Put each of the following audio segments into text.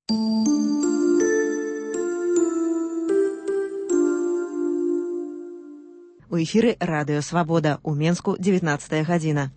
У эфіры радыё Свабода. У Менску 19 гадзіна.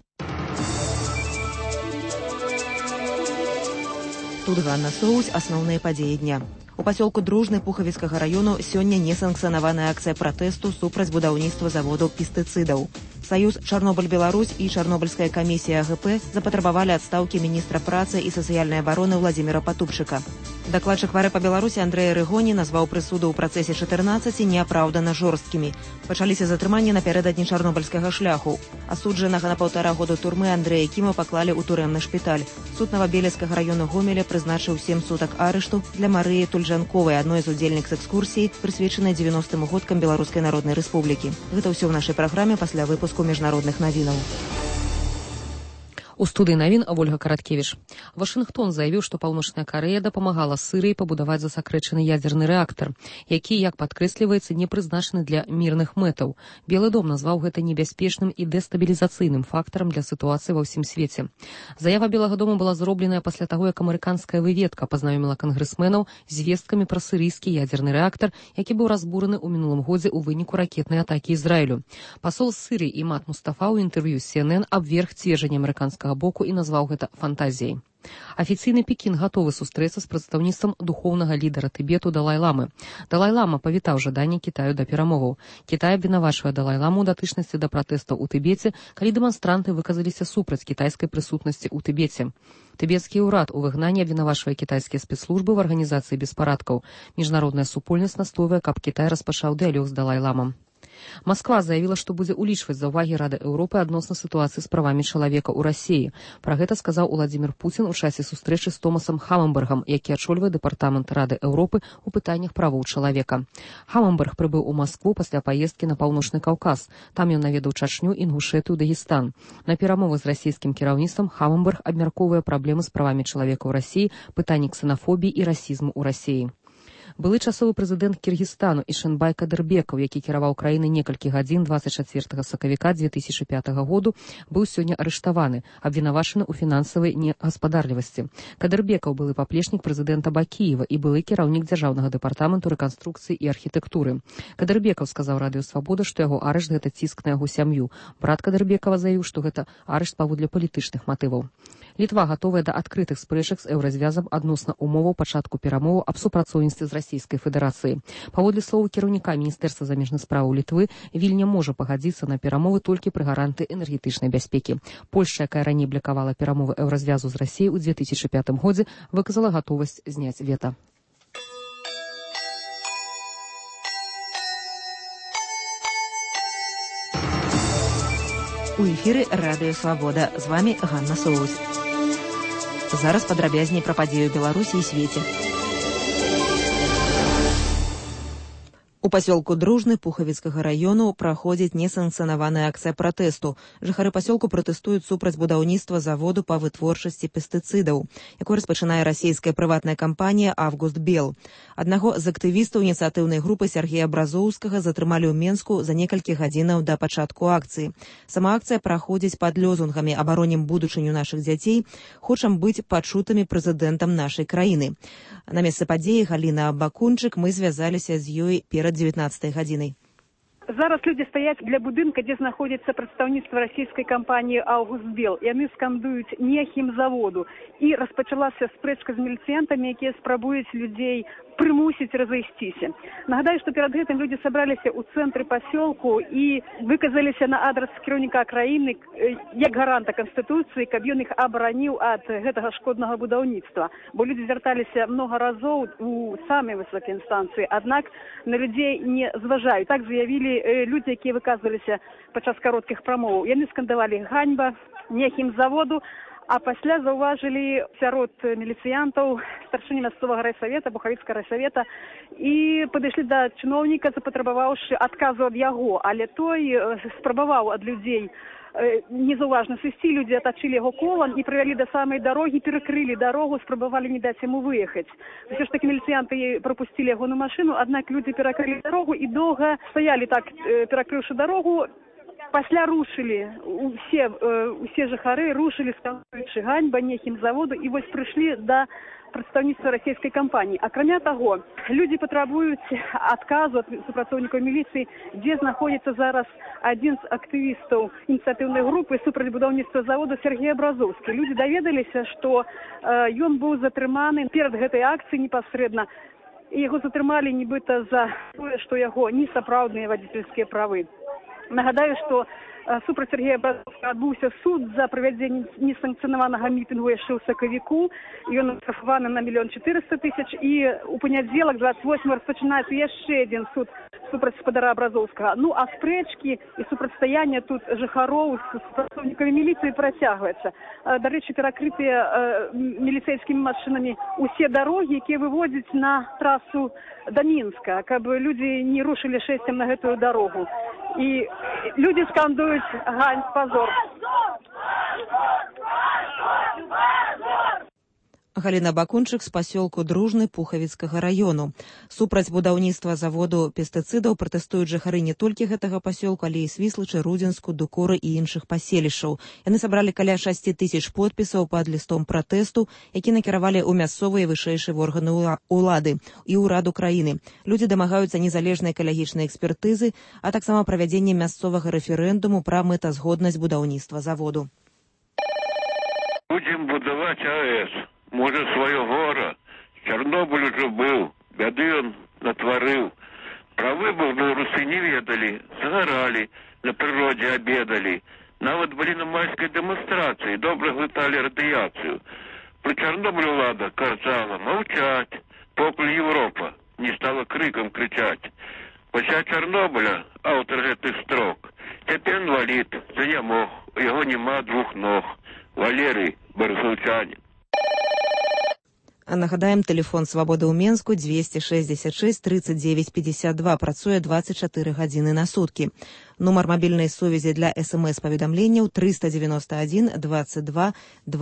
Тут Ганна Соусь, асноўныя падзеі дня. У пасёлку Дружны Пухавіцкага раёну сёння несанкцыянаваная акцыя пратэсту супраць будаўніцтва заводу пестыцыдаў. Саюз Чарнобыль-Беларусь і Чарнобыльская камісія АГП запатрабавалі адстаўкі міністра працы і сацыяльнай абароны Владзіміра Патупчыка. Дакладчык ВР па Беларусі Андрэй Рыгоні назваў прысуды ў працэсе 14 неапраўдана жорсткімі. Пачаліся затрыманні напярэдадні чарнобыльскага шляху. Асуджанага на 1,5 года турмы Андрэя Кіма паклалі ў турэмны шпіталь. Суд Новабелецкага раёну Гомеля прызначыў 7 сутак арышту для Марыі Тульжанковай, адной з удзельніц экскурсіі, прысвечанай 90-м годкам Беларускай Народнай Рэспублікі. Гэта ўсё ў нашай праграме пасля выпуску міжнародных навінаў. У студыі навін Ольга Караткевіч. Вашынгтон заявіў, што Паўночная Карэя дапамагала Сырыі пабудаваць засакрэчаны ядзерны рэактар, які, як падкрэсліваецца, не прызначаны для мірных мэтаў. Белы дом назваў гэта небяспечным і дэстабілізацыйным фактарам для сітуацыі ва ўсім свеце. Заява Белага дома была зробленая пасля таго, як амерыканская выведка пазнаёміла кангрэсменаў з весткамі пра сырыйскі ядзерны рэактар, які быў разбураны ў мінулым годзе ў выніку ракетнай атакі Ізраілю. Пасол Сырыі Імад Мустафа ў інтэрв'ю з CNN абверг цверджанне амерыканскага боку і назваў гэта фантазіяй. Афіцыйны Пекін гатовы сустрэцца з прадстаўніцтвам духоўнага лідара Тыбету Далай-ламы. Далай-лама павітаў жаданне Кітаю да перамоваў. Кітай абвінавачвае Далай-ламу ў датычнасці да пратэстаў у Тыбеце, калі дэманстранты выказаліся супраць кітайскай прысутнасці ў Тыбеце. Тыбецкі ўрад у выгнанні абвінавачвае кітайскія спецслужбы ў арганізацыі беспарадкаў. Міжнародная супольнасць настоўвае, каб Кітай распачаў дыялог з Далай-ламам. Масква заявіла, што будзе ўлічваць заўвагі Рады Еўропы адносна сітуацыі з правамі чалавека ў Расіі. Пра гэта сказаў Уладзімір Пуцін у часе сустрэчы з Томасам Хаммербергам, які ачольвае дэпартамент Рады Еўропы ў пытаннях правоў чалавека. Хаммерберг прыбыў у Маскву пасля паездкі на Паўночны Каўказ. Там ён наведаў Чачню, Інгушэтыю, Дагестан. На перамовы з расійскім кіраўніцтвам Хаммерберг абмяркоўвае праблемы з правамі чалавека ў Расіі, пытанні ксенафобіі і расізму ў Расіі. Былы часовы прэзідэнт Кіргізстану Ишенбай Кадырбекаў, які кіраваў краіны некалькі гадзін 24 сакавіка 2005 году, быў сёння арыштаваны, абвінавачаны ў фінансавай негаспадарлівасці. Кадырбекаў былы паплечнік прэзідэнта Бакіева і былы кіраўнік дзяржаўнага дэпартаменту рэканструкцыі і архітэктуры. Кадырбекаў сказаў радыё Свабода, што яго арышт гэта ціск на яго сям'ю. Брат Кадырбекава заявіў, што гэта арышт паводле палітычных матываў. Літва гатовая да адкрытых спрэчак з еўразвязам адносна умоваў пачатку перамоваў аб супрацоўніцтве з Расійскай Федэрацыі. Паводле словаў кіраўніка Міністэрства замежных спраў Літвы, Вільня можа пагадзіцца на перамовы толькі пры гаранты энергетычнай бяспекі. Польшча, якая раней блакавала перамовы еўразвязу з Расіяй у 2005 годзе, выказала гатовасць зняць вета. У эфіры радыё Свабода. З вамі Ганна Соусь. Зараз падрабязней пра падзею Беларусі і свеце. У пасёлку Дружны Пухавіцкага раёну праходзіць несанкцыянаваная акцыя пратэсту. Жыхары пасёлку пратэстуюць супраць будаўніцтва заводу па вытворчасці пестыцыдаў, якое распачынае расійская прыватная кампанія «Август Бел». Аднаго з актывістаў ініцыятыўнай групы Сергея Бразоўскага затрымалі ў Менску за некалькі гадзінаў да пачатку акцыі. Сама акцыя праходзіць пад лозунгамі «Абаронім будучыню нашых дзяцей», «Хочам быць пачутымі прэзідэнтам нашай краіны». На месцы падзеі Галіна Бакунчык, мы звязаліся з ёй перад 19 гадзінай. Зараз людзі стаяць для будынка, дзе знаходзіцца прадстаўніцтва расійскай кампаніі «Август Бел». Яны скандуюць «Не хімзаводу». І распачалася спрэчка з міліцыянтамі, якія спрабуюць людзей прымусіць разайсціся. Нагадаю, што перад гэтым людзі сабраліся ў цэнтры пасёлку і выказаліся на адрас кіраўніка краіны як гаранта Канстытуцыі, каб ён іх абараніў ад гэтага шкоднага будаўніцтва. Бо людзі звярталіся многа разоў у самай высокай інстанцыі, аднак на людзей не зважаюць. Так заявілі людзі, якія выказваліся падчас кароткіх прамоваў. Яны скандавалі «Ганьба», «Не хімзаводу», а пасля заўважылі сярод міліцыянтаў старшыні мясцовага райсавета, Пухавіцкага райсавета, і падышлі да чыноўніка, запатрабаваўшы адказу ад яго, але той спрабаваў ад людзей незаўважна сысці, людзі атачылі яго колам і прывялі да самай дарогі, перакрылі дарогу, спрабавалі не даць яму выехаць. Усё ж такі міліцыянты прапусцілі яго на машыну, аднак людзі перакрылі дарогу і доўга стаялі так, перакрыўшы дарогу. Пасля рушылі, усе жыхары рушылі, скандуючы «Ганьба», «Не хімзаводу», і вось прыйшлі да прадстаўніцтва расійскай кампаніі. Акрамя таго, людзі патрабуюць адказу ад супрацоўнікаў міліцыі, дзе знаходзіцца зараз адзін з актывістаў ініцыятыўнай групы супраць будаўніцтва заводу Сергей Абразоўскі. Людзі даведаліся, што ён быў затрыманы перад гэтай акцыяй непасрэдна, і яго затрымалі нібыта за тое, што яго несапраўдныя вадзіцельскія правы. Нагадаю, што супраць Сергея Абразоўскага адбыўся суд за правядзенне несанкцыянаванага мітынгу яшчэ ў сакавіку. Ён аштрафаваны на 1 400 000, і у панядзелак 28 распачынаецца яшчэ адзін суд супраць спадара Абразоўскага. Ну, а спрэчкі і супрацьстаянне тут жыхароў з супрацоўнікамі міліцыі працягваецца. Дарэчы, перакрытыя міліцэйскімі машынамі усе дарогі, якія выводзяць на трасу да Мінска, каб людзі не рушылі шэсцем на гэтую дарогу. І людзі скандуюць «Гань, позор». Галіна Бакунчык з пасёлку Дружны Пухавіцкага раёну. Супраць будаўніцтва заводу пестыцыдаў пратэстуюць жыхары не толькі гэтага пасёлку, але і Свіслачы, Рудзенску, Дукоры і іншых паселішчаў. Яны сабралі каля 6 000 подпісаў пад лістом пратэсту, які накіравалі ў мясцовыя вышэйшыя органы ўлады і ўраду краіны. Людзі дамагаюцца незалежнай экалагічнай экспертызы, а таксама правядзення мясцовага рэферэндуму пра мэтазгоднасць будаўніцтва заводу. Будзем будаваць АЭС. Можа, сваё гора. Чарнобыль ужо быў, бяды ён натварыў. Пра выбух беларусы не ведалі, загаралі, на прыродзе абедалі. Нават былі на майскай дэманстрацыі, добра глыталі радыяцыю. Пры Чарнобылі ўлада казала маўчаць, покуль Европа не стала крыкам крычаць. Пасля Чарнобыля аўтар гэтых строк. Цяпер інвалід, занямог, у яго няма 2 ног. Валерый Барысаўчанін. А нагадаем, тэлефон «Свабоды» ў Менску 266 39 52, працуе 24 гадзіны на суткі. Нумар мабільнай сувязі для СМС-паведамленняў 391 22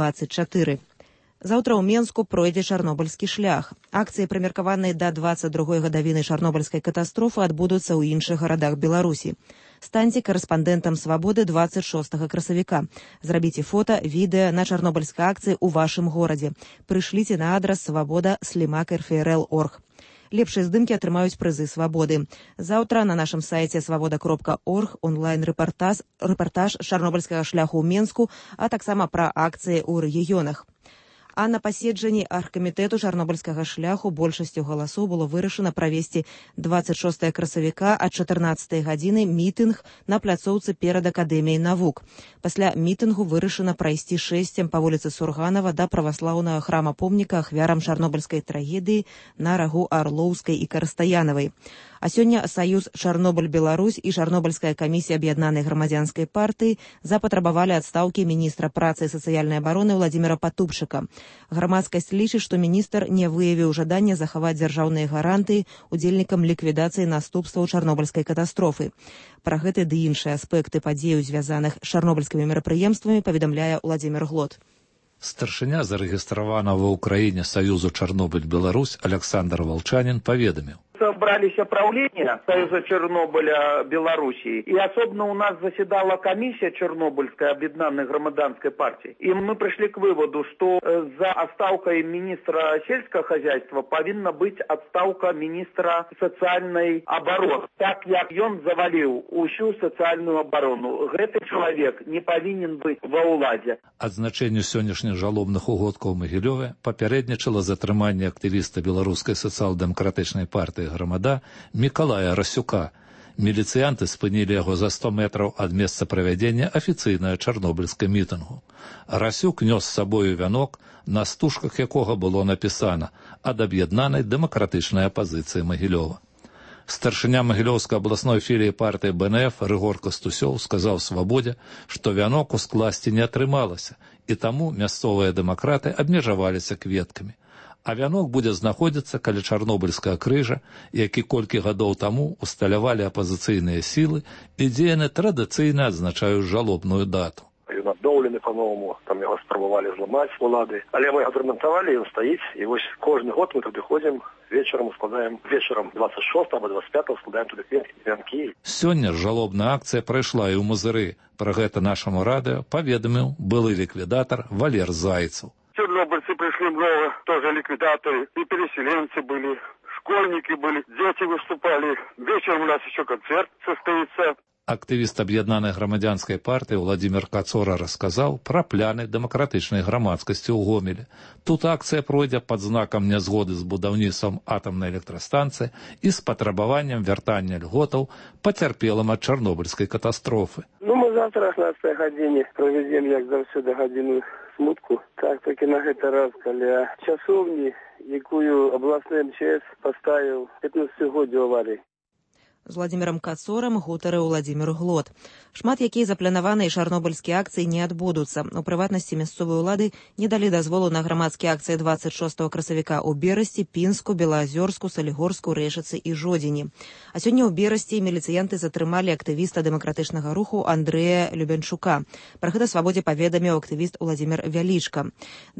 24. Заўтра ў Менску пройдзе чарнобыльскі шлях. Акцыі, прымеркаваныя да 22-й гадавіны чарнобыльскай катастрофы, адбудуцца ў іншых гарадах Беларусі. Станьце карэспандэнтам «Свабоды» 26 красавіка. Зрабіце фота, відэа на чарнобыльскай акцыі ў вашым горадзе. Прышліце на адрас свабода@rfrl.org. Лепшыя здымкі атрымаюць прызы «Свабоды». Заўтра на нашым сайце свабода.org онлайн-рэпартаж чарнобыльскага шляху ў Менску, а таксама пра акцыі ў рэгіёнах. А на паседжанні аргкамітэту чарнобыльскага шляху большасцю галасоў было вырашана правесці 26 красавіка ад 14 гадзіны мітынг на пляцоўцы перад Акадэміяй навук. Пасля мітынгу вырашана прайсці шэсцем па вуліцы Сурганава да праваслаўнага храма-помніка ахвярам чарнобыльскай трагедыі на рагу Арлоўскай і Карстаянавай. А сёння Саюз Чарнобыль-Беларусь і Чарнобыльская камісія аб'яднанай грамадзянскай партыі запатрабавалі адстаўкі міністра працы і сацыяльнай абароны Владзіміра Патубчыка. Грамадскасць лічыць, што міністр не выявіў жадання захаваць дзяржаўныя гарантыі удзельнікам ліквідацыі наступстваў чарнобыльскай катастрофы. Пра гэты ды іншыя аспекты падзеяў, звязаных з чарнобыльскімі мерапрыемствамі, паведамляе Владзімір Глот. Старшыня зарэгістраванага ў краіне Саюзу Чарнобыль-Беларусь Александр Волчанин паведаміў. Собрались правления Союза Чернобыля Белоруссии, и особенно у нас заседала комиссия Чернобыльской объединенной громадянской партии. И мы пришли к выводу, что за отставкой министра сельского хозяйства повинна быть отставка министра социальной обороны. Так как он завалил усю социальную оборону, этот человек не повинен быть во ўладзе. Адзначэнню сённяшніх жалобных угодкаў Магілёве папярэднічала затрыманне актывіста беларускай сацыял-дэмакратычнай партыі Грамада Мікалая Расюка. Міліцыянты спынілі яго за 100 метраў ад месца правядзення афіцыйнага чарнобыльскага мітынгу. Расюк нёс з сабою вянок, на стужках якога было напісана «Ад аб'яднанай дэмакратычнай апазіцыі Магілёва». Старшыня Магілёўскай абласной філіі партыі БНФ Рыгор Кастусёў сказаў «Свабодзе», што вянок ускласці не атрымалася, і таму мясцовыя дэмакраты абмежаваліся кветкамі. А вянок будзе знаходзіцца каля чарнобыльскага крыжа, які колькі гадоў таму усталявалі апазіцыйныя сілы і дзе яны традыцыйна адзначаюць жалобную дату. Ён адноўлены па-новаму, там яго спрабавалі зламаць улады, але мы адрамантавалі, ён стаіць, і вось кожны год мы туды ходзім, вечарам складаем, вечарам 26 або 25 складаем туды вянкі. Сёння жалобная акцыя прайшла і ў Мазыры. Пра гэта нашаму радыё паведаміў былы ліквідатар Валер Зайцаў. Чорнобыльцы пришли много тоже ликвидаторы, и переселенцы были, школьники были, дети выступали. Вечером у нас еще концерт состоится. Актывіст аб'яднанай грамадзянскай партыі Владзімір Кацора расказаў пра пляны дэмакратычнай грамадскасці ў Гомелі. Тут акцыя пройдзе пад знакам нязгоды з будаўніцтвам атамнай электрастанцыі і з патрабаваннем вяртання льготаў пацярпелым ад чарнобыльскай катастрофы. Мы завтра о 16 гадзіне правядзем, як заўсёды, гадзіну смутку. Так і на гэты раз каля часовні, якую абласны МЧС паставіў 15-годдзю аварыі. З Владзімірам Кацорам гутарыў Владзімір Глот. Шмат якія запланаваныя чарнобыльскія акцыі не адбудуцца. У прыватнасці мясцовыя ўлады не далі дазволу на грамадскія акцыі 26 красавіка ў Берасці, Пінску, Белаазёрску, Салігорску, Рэшыцы і Жодзіні. А сёння ў Берасці міліцыянты затрымалі актывіста дэмакратычнага руху Андрэя Любянчука. Пра гэта Свабодзе паведаміў актывіст Владзімір Вялічка.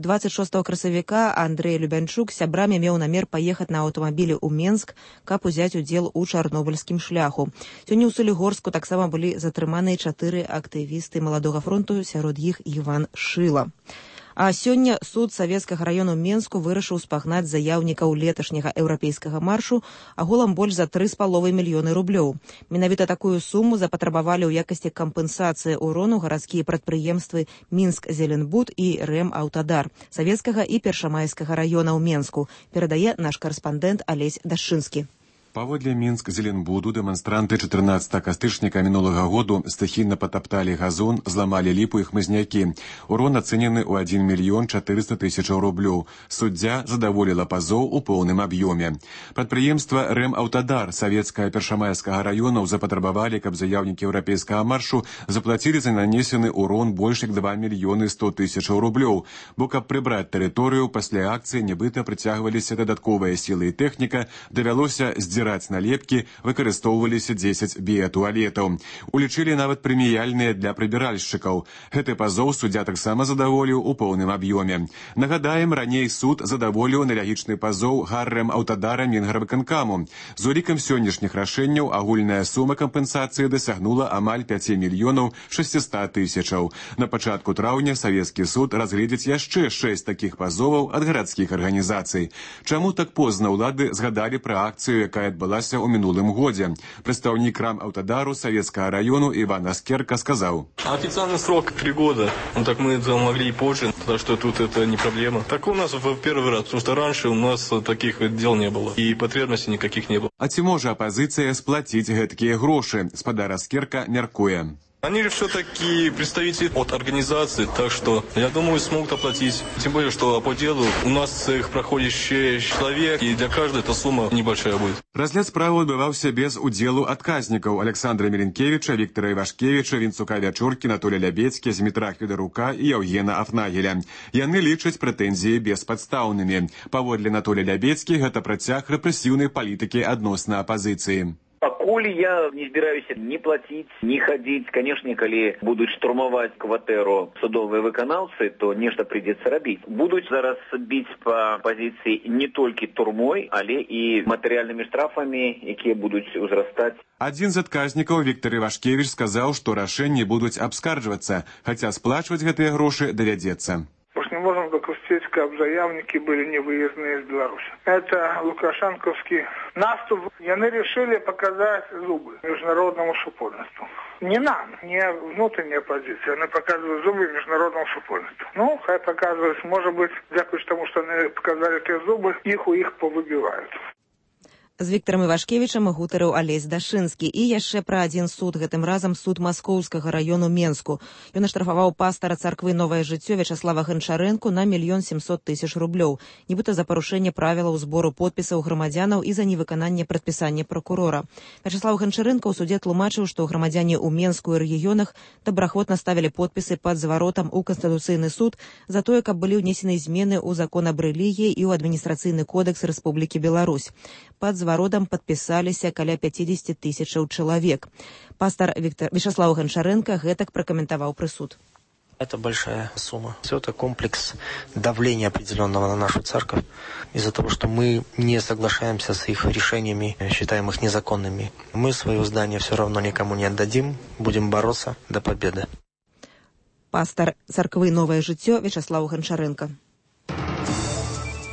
26 красавіка Андрэй Любянчук сябрамі меў намер паехаць на аўтамабілі ў Менск, каб узяць удзел у чарнобыльскім шляху. Сёння ў Салігорску таксама былі затрыманыя 4 актывісты маладога фронту, сярод іх Іван Шыла. А сёння суд Савецкага раёну Менску вырашыў спагнаць заяўнікаў леташняга еўрапейскага маршу агулам больш за 3,5 мільёны рублёў. Менавіта такую суму запатрабавалі ў якасці кампенсацыі ўрону гарадскія прадпрыемствы Мінск-Зеленбуд і Рэм-Аўтадар Савецкага і Першамайскага раёнаў Менску, перадае наш карэспандэнт Алесь Дашчынскі. Паводле Мінск-Зеленбуду дэманстранты 14 кастрычніка мінулага году стыхійна патапталі газон, зламалі ліпу і хмызнякі. Урон ацэнены ў 1 мільён 400 тысячаў рублёў. Суддзя задаволіла пазоў у поўным аб'ёме. Прадпрыемства Рэм-Аўтадар Савецкага Першамайскага раёнаў запатрабавалі, каб заяўнікі еўрапейскага маршу заплацілі за нанесены урон больш як 2 мільёны 100 тысячаў рублёў. Бо каб прыбраць тэрыторыю, пасля акцыі нібыта прыцягваліся дадатковыя сілы і тэхніка, давялося здзіраць налепкі, выкарыстоўваліся 10 біятуалетаў. Улічылі нават прэміяльныя для прыбіральшчыкаў. Гэты пазоў суддзя таксама задаволіў у поўным аб'ёме. Нагадаем, раней суд задаволіў аналогічны пазоў Рэм-Аўтадара Мінгарвыканкаму. З улікам сённяшніх рашэнняў агульная сума кампенсацыі дасягнула амаль 5 мільёнаў 600 тысячаў. На пачатку траўня савецкі суд разгледзіць яшчэ 6 такіх пазоваў ад гарадскіх арганізацый. Чаму так позна ўлады згадалі пра акцыю, якая адбылася ў мінулым годзе? Прадстаўнік Рэм-Аўтадару Савецкага раёну Иван Аскерка сказаў: Официальный срок 3 года. Так мы могли и позже, так что тут это не проблема. Так у нас в первый раз, потому что раньше у нас таких дел не было и потребностей никаких не было. А ці можа апозіцыя сплаціць гэткія грошы? Спадар Аскерка мяркуе. Они же все-таки представители от организации, так что, я думаю, смогут оплатить. Тем более, что по делу у нас их проходит 6 человек, и для каждой эта сумма небольшая будет. Разгляд справы адбываўся без удзелу адказнікаў Александра Меленкевича, Виктора Ивашкевича, Вінцука Вячуркі, Анатолия Лябецкі, Змітра Хюдарука і Яўгена Афнагеля. Яны лічаць прэтэнзіі беспадстаўнымі. Паводле Анатолия Лябецкі, гэта працяг рэпрэсіўнай палітыкі адносна апазіцыі. Пакуль я не збіраюся ні плаціць, ні хадзіць. Канешне, калі будуць штурмаваць кватэру судовыя выканаўцы, то нешта прыйдзецца рабіць. Будуць зараз біць па пазіцыі не толькі турмой, але і матэрыяльнымі штрафамі, якія будуць узрастаць. Адзін з адказнікаў, Віктор Івашкевич, сказаў, што рашэнні будуць абскарджвацца, хаця сплачваць гэтыя грошы давядзецца. Не можем допустить, как заявники были невыездные из Беларуси. Это лукашенковский наступ. И они решили показать зубы международному супольству. Не нам, не внутренняя позиция. Они показывают зубы международному супольству. Ну, хай показывают, может быть, дякую тому, что они показали эти зубы, их у их повыбивают. З Віктарам Івашкевічам гутарыў Алесь Дашчынскі. І яшчэ пра адзін суд, гэтым разам суд Маскоўскага раёну Менску. Ён аштрафаваў пастара царквы Новае жыццё Вячаслава Гончарэнку на 1 700 000 рублёў, нібыта за парушэнне правілаў збору подпісаў грамадзянаў і за невыкананне прадпісання пракурора. Вячаслав Гончарэнка ў суде тлумачыў, што грамадзяне ў Менску і рэгіёнах добраахвотна ставілі подпісы пад зваротам у Канстытуцыйны суд за тое, каб былі ўнесены змены ў закон аб рэлігіі і ў адміністрацыйны кодекс Рэспублікі Беларусь. Пад зваротам падпісаліся каля 50 000 чалавек. Пастор Вячаслав Гончарэнка гэтак пракаментаваў прысуд. Это большая сумма. Все это комплекс давления определенного на нашу церковь из-за того, что мы не соглашаемся с их решениями, считаем их незаконными. Мы свое здание все равно никому не отдадим, будем бороться до победы. Пастор церквы Новое жыццё Вячаслав Гончарэнка.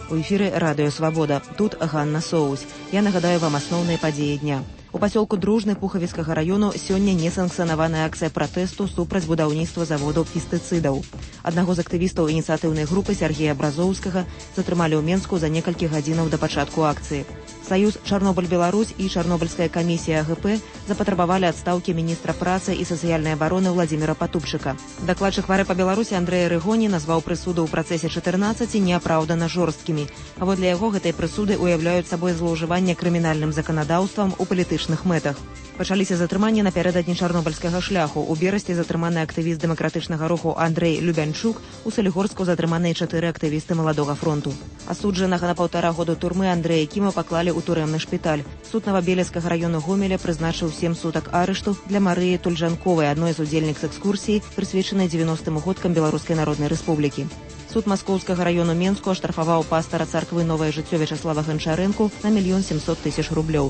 У эфіры радыё «Свабода». Тут Ганна Соус. Я нагадаю вам асноўныя падзеі дня. У пасёлку Дружны Пухавіцкага раёну сёння несанкцыянаваная акцыя пратэсту супраць будаўніцтва заводу пестыцыдаў. Аднаго з актывістаў ініцыятыўнай групы Сергея Бразоўскага затрымалі ў Менску за некалькі гадзінаў да пачатку акцыі. Саюз Чарнобыль-Беларусь і Чарнобыльская камісія АГП запатрабавалі адстаўкі міністра працы і сацыяльнай абароны Владзіміра Патупчыка. Дакладчык ВАР па Беларусі Андрэй Рыгоні назваў прысуды ў працэсе 14 неапраўдана жорсткімі. Паводле яго гэтай прысуды уяўляюць сабой злоўжыванне крымінальным заканадаўствам у палітычных мэтах. Пачаліся затрыманні напярэдадні чарнобыльскага шляху. У берасці затрыманы актывіст дэмакратычнага руху Андрэй Любянчук, у Салігорску затрыманыя 4 актывісты Маладога фронту. Асуджанага на 1,5 года турмы Андрэя Кіма паклалі ў турэмны шпіталь. Суд Новабелецкага раёну Гомеля прызначыў 7 сутак арышту для Марыі Тульжанковай, адной з удзельніц экскурсіі, прысвечанай 90-м годкам Беларускай Народнай Рэспублікі. Суд Маскоўскага раёну Менску аштрафаваў пастара царквы Новае жыццё Вячаслава Ганчарэнку на 1 700 000 рублёў.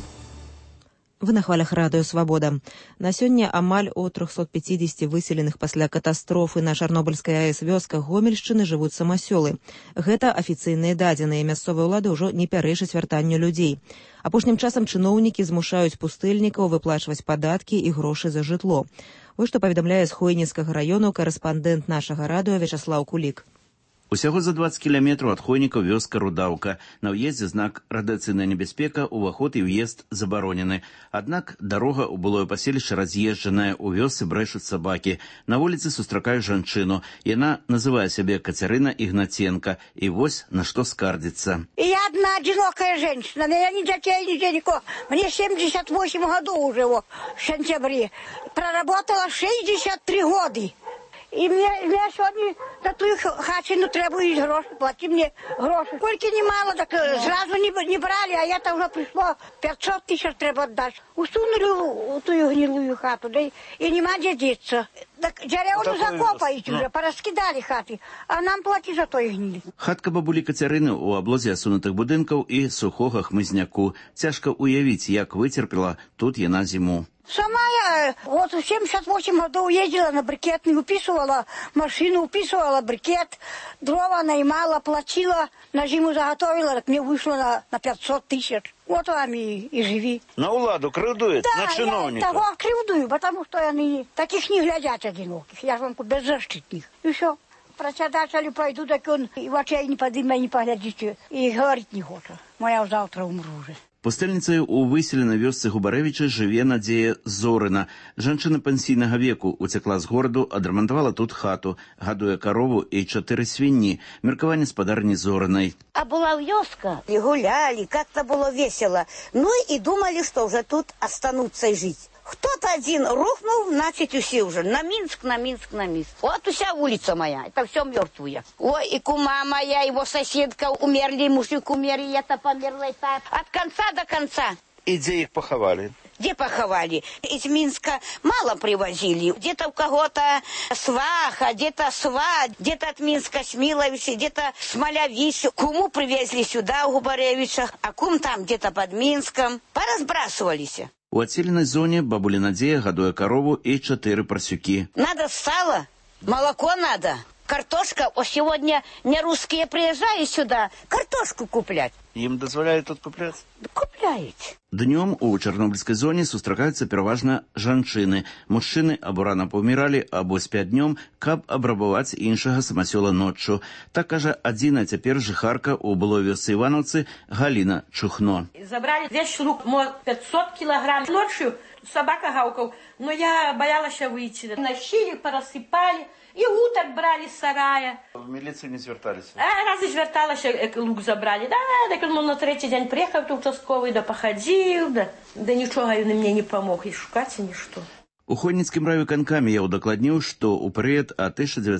Вы на хвалях радыё «Свабода». На сёння амаль у 350 выселеных пасля катастрофы на Чарнобыльскай АЭС вёсках Гомельшчыны жывуць самасёлы. Гэта афіцыйныя дадзеныя. Мясцовыя ўлады ўжо не пярэчаць вяртанню людзей. Апошнім часам чыноўнікі змушаюць пустэльнікаў выплачваць падаткі і грошы за жытло. Вось што паведамляе з Хойніцкага раёну карэспандэнт нашага радыё Вячаслаў Кулік. Усяго за 20 кіламетраў ад Хойнікаў вёска Рудаўка. На ўездзе знак «Радыацыйная небяспека», уваход і ўезд забаронены. Аднак дарога ў былое паселішча раз'езджаная, у вёсцы брэшуць сабакі. На вуліцы сустракаюць жанчыну. Яна называе сябе Кацярына Ігнаценка. І вось на што скардзіцца. Я одна одинокая женщина, я ни детей, ни никого. Мне 78 годов уже в сентябре. Проработала 63 года. И мне сегодня на ту хатину требуют гроши, плати мне гроши. Сколько немало, так сразу не брали, а я там уже пришло 500 000 треба отдать. Усунули ту гнилую хату, да и нема где деться. Так деревну закопаете уже, пораскидали хаты, а нам плати за то и гнили. Хатка бабулі Кацярыны ў аблозе асунутых будынкаў і сухога хмызняку. Цяжка уявіць, як выцерпела тут яна зіму. Сама я вот в 78 годов ездила на брикетный, уписывала машину, уписывала брикет, дрова наймала, платила, на зиму заготовила, так мне вышло на 500 000. Вот вам и живи. На уладу крыўдует, да, на чиновника. Да, я того крыўдую, потому что они таких не глядят одиноких. Я же вам беззащитных. И все. Прочадачали пойду, так он и в очей не подымай, не поглядите. И говорить не хочет. Моя завтра умру уже. Пустэльніцаю ў выселенай вёсцы Губарэвіча жыве Надзея Зорына. Жанчына пенсійнага веку уцякла з гораду, адрамантавала тут хату, гадуе карову і 4 свінні. Меркаванне спадарні Зорынай. А была вёска, и гуляли, как-то было весело. Ну и думали, что уже тут останутся и жить. Кто-то один рухнул, значит, все уже на Минск, на Минск, на Минск. Вот вся улица моя, это все мертвая. Ой, и кума моя, его соседка умерли, мужик умер, и это померла, и так. От конца до конца. И где их поховали? Где поховали? Из Минска мало привозили. Где-то у кого-то сваха, где-то сва, где-то от Минска Смиловича, где-то Смолявища. Куму привезли сюда, у Губаревича, а кум там где-то под Минском. Поразбрасывались. У адселенай зоне бабуля Надзея гадуе корову и 4 парсюки. Надо сало, молоко надо, картошка. О, сегодня не русские приезжают сюда картошку куплять. Им дозволяют тут куплять? Купляют. Днем у Чарнобыльскай зоне сустракаюцца пераважна жанчыны. Мужчыны або рана паміралі, або спяць днём, каб абрабаваць іншага самасёла ноччу. Так кажа адзіная цяпер жыхарка ў былой вёсцы Івановцы Галина Чухно. Забрали весь лук, 500 килограмм. Ночью собака гавкал, но я боялась выйти. Нащили, порасыпали. И уток брали с сарая. В милицию не звертались? Раз зверталась, лук забрали. Да, так он на третий день приехал в участковый, да походил, да ничего он мне не помог, и шукать, и ничто. У Хойніцкім райвыканкаме я ўдакладніў, што ў перыяд ад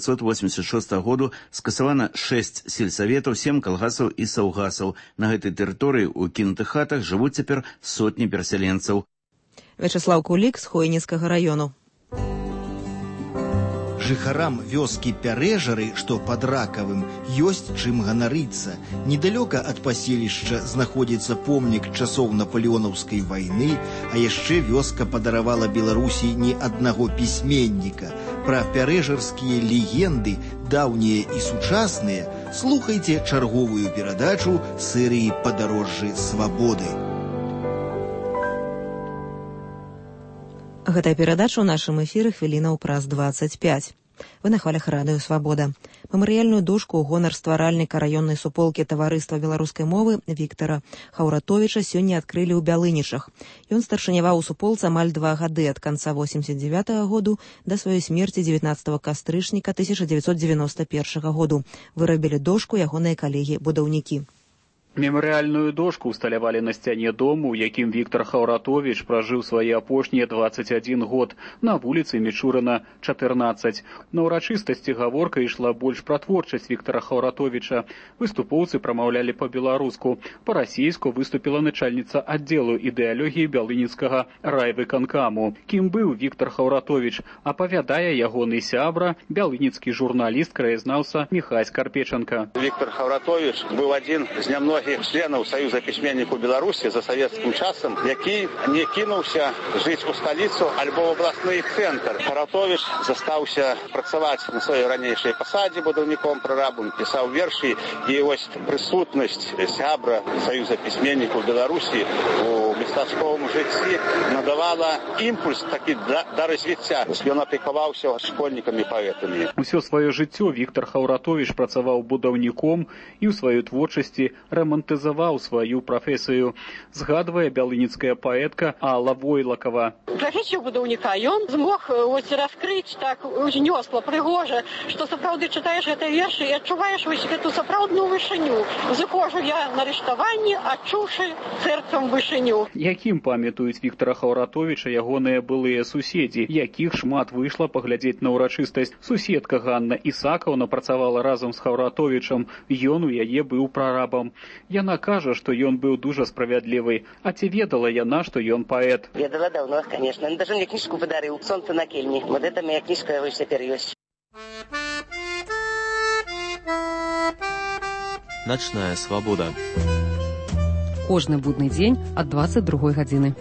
1986 году скасавана 6 сельсаветаў, 7 калгасаў і саўгасаў. На гэтай тэрыторыі ў кінутых хатах жывуць цяпер сотні перасяленцаў. Вячаслаў Кулік з Хойніцкага раёну. Жыхарам вёскі Пярэжары, што пад Ракавым, ёсць чым ганарыцца. Недалёка ад паселішча знаходзіцца помнік часоў Напалеонаўскай вайны, а яшчэ вёска падаравала Беларусі не аднаго пісьменніка. Пра пярэжарскія легенды, даўнія і сучасныя, слухайце чарговую перадачу серыі «Падарожжы свабоды». Гэтая перадача ў нашым эфіры хвілінаў праз 25. Вы на хвалях радыё «Свабода». Мемарыяльную дошку ў гонар стваральніка раённай суполкі таварыства беларускай мовы Віктара Хаўратовіча сёння адкрылі ў Бялынічах. Ён старшыняваў у суполцы амаль 2 гады ад канца 89-го году да сваёй смерці 19 кастрычніка 1991 году. Вырабілі дошку ягоныя калегі-будаўнікі. Мемарыяльную дошку усталявалі на сцяне дому, у якім Віктар Хаўратовіч пражыў свае апошнія 21 год на вуліцы Мічурына, 14. На ўрачыстасці гаворка ішла больш пра творчасць Віктара Хаўратовіча. Выступоўцы прамаўлялі па-беларуску. Па-расійску выступіла начальніца аддзелу ідэалогіі бялыніцкага райвыканкаму. Кім быў Віктар Хаўратовіч, апавядае ягоны сябра, бялыніцкі журналіст, краязнаўца Міхась Карпеченка. Віктар Хаўратовіч быў адзін з нямногіх членаў Саюза пісьменнікаў Беларусі за савецкім часам, які не кінуўся жыць у сталіцу альбо ў абласны цэнтр. Хаўратовіч застаўся працаваць на сваёй ранейшай пасадзе будаўніком прарабам, пісаў вершы, і вось прысутнасць сябра Саюза пісьменнікаў Беларусі у мастацковым жыцці надавала імпульс такі да развіцця. Ён апекаваўся школьнікамі, паэтамі. Усё сваё жыццё Віктар Хаўратовіч працаваў будаўніком і ў сваёй творчасці рамантызаваў сваю прафесію, згадвае бялыніцкая паэтка Алла Войлакова. Прафесію будаўніка ён змог раскрыць так узнёсла, прыгожа, што сапраўды чытаеш гэтыя вершы і адчуваеш гэту сапраўдную вышыню. Зыходжу я на рыштаванні, адчуўшы сэрцам вышыню. Якім памятаюць Віктара Хаўратовіча ягоныя былыя суседзі, якіх шмат выйшла паглядзець на ўрачыстасць. Суседка Ганна Ісакаўна працавала разам з Хаўратовічам, ён у яе быў прарабам. Яна кажа, што ён быў дужа справядлівы. А ці ведала яна, што ён паэт? Ведала давно, конечно. Он даже мне книжку подарил «Солнце на кельне». Вот это моя книжка теперь есть. Ночная свобода. Кожны будны дзень ад 22 гадзіны.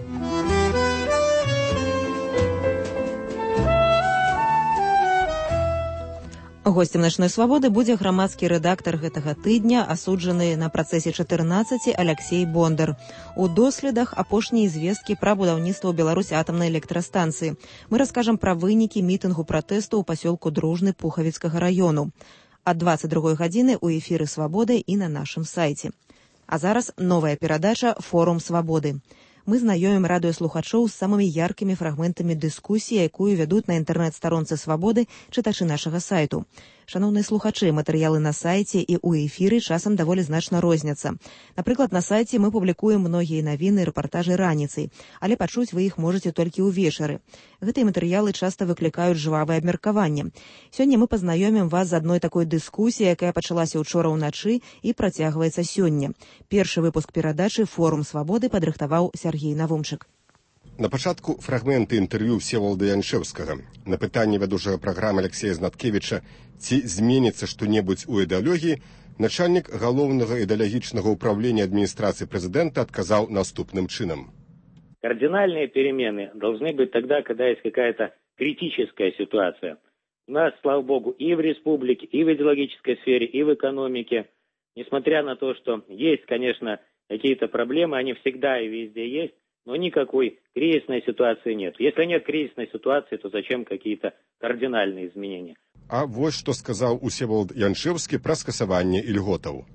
Госцем «Ночной свободы» будзе грамадскі рэдактар гэтага тыдня, асуджаны на працэсе 14 Алексей Бондар. У доследах апошнія звесткі пра будаўніцтва ў Беларусі атамнай электрастанцыі. Мы раскажам пра вынікі мітынгу пратэсту ў пасёлку Дружны Пухавіцкага раёну. Ад 22 гадзіны ў эфіры «Свабоды» і на нашым сайце. А зараз новая перадача «Форум свабоды». Мы знаёмім радыёслухачоў з самымі яркімі фрагментамі дыскусіі, якую вядуць на інтэрнэт-старонцы «Свабоды» чытачы нашага сайту. Шаноўныя слухачы, матэрыялы на сайце і ў эфіры часам даволі значна розняцца. Напрыклад, на сайце мы публікуем многія навіны і рэпартажы раніцай, але пачуць вы іх можаце толькі ўвечары. Гэтыя матэрыялы часта выклікаюць жвавае абмеркаванне. Сёння мы пазнаёмім вас з адной такой дыскусіяй, якая пачалася ўчора ўначы і працягваецца сёння. Першы выпуск перадачы «Форум свабоды» падрыхтаваў Сергей Навумчык. На пачатку фрагменты інтэрв'ю Всеволода Яншэўскага. На пытанне вядучага праграмы Алексея Знаткевіча, ці зменіцца што-небудзь у ідэалогіі, начальнік галоўнага ідэалагічнага ўправлення адміністрацыі прэзідэнта адказаў наступным чынам. Кардинальные перемены должны быть тогда, когда есть какая-то критическая ситуация. У нас, слава богу, и в республике, и в идеологической сфере, и в экономике, несмотря на то, что есть, конечно, какие-то проблемы, они всегда и везде есть, но никакой кризисной ситуации нет. Если нет кризисной ситуации, то зачем какие-то кардинальные изменения? А вот что сказал Всеволод Яншэўскі пра скасаванне льготаў.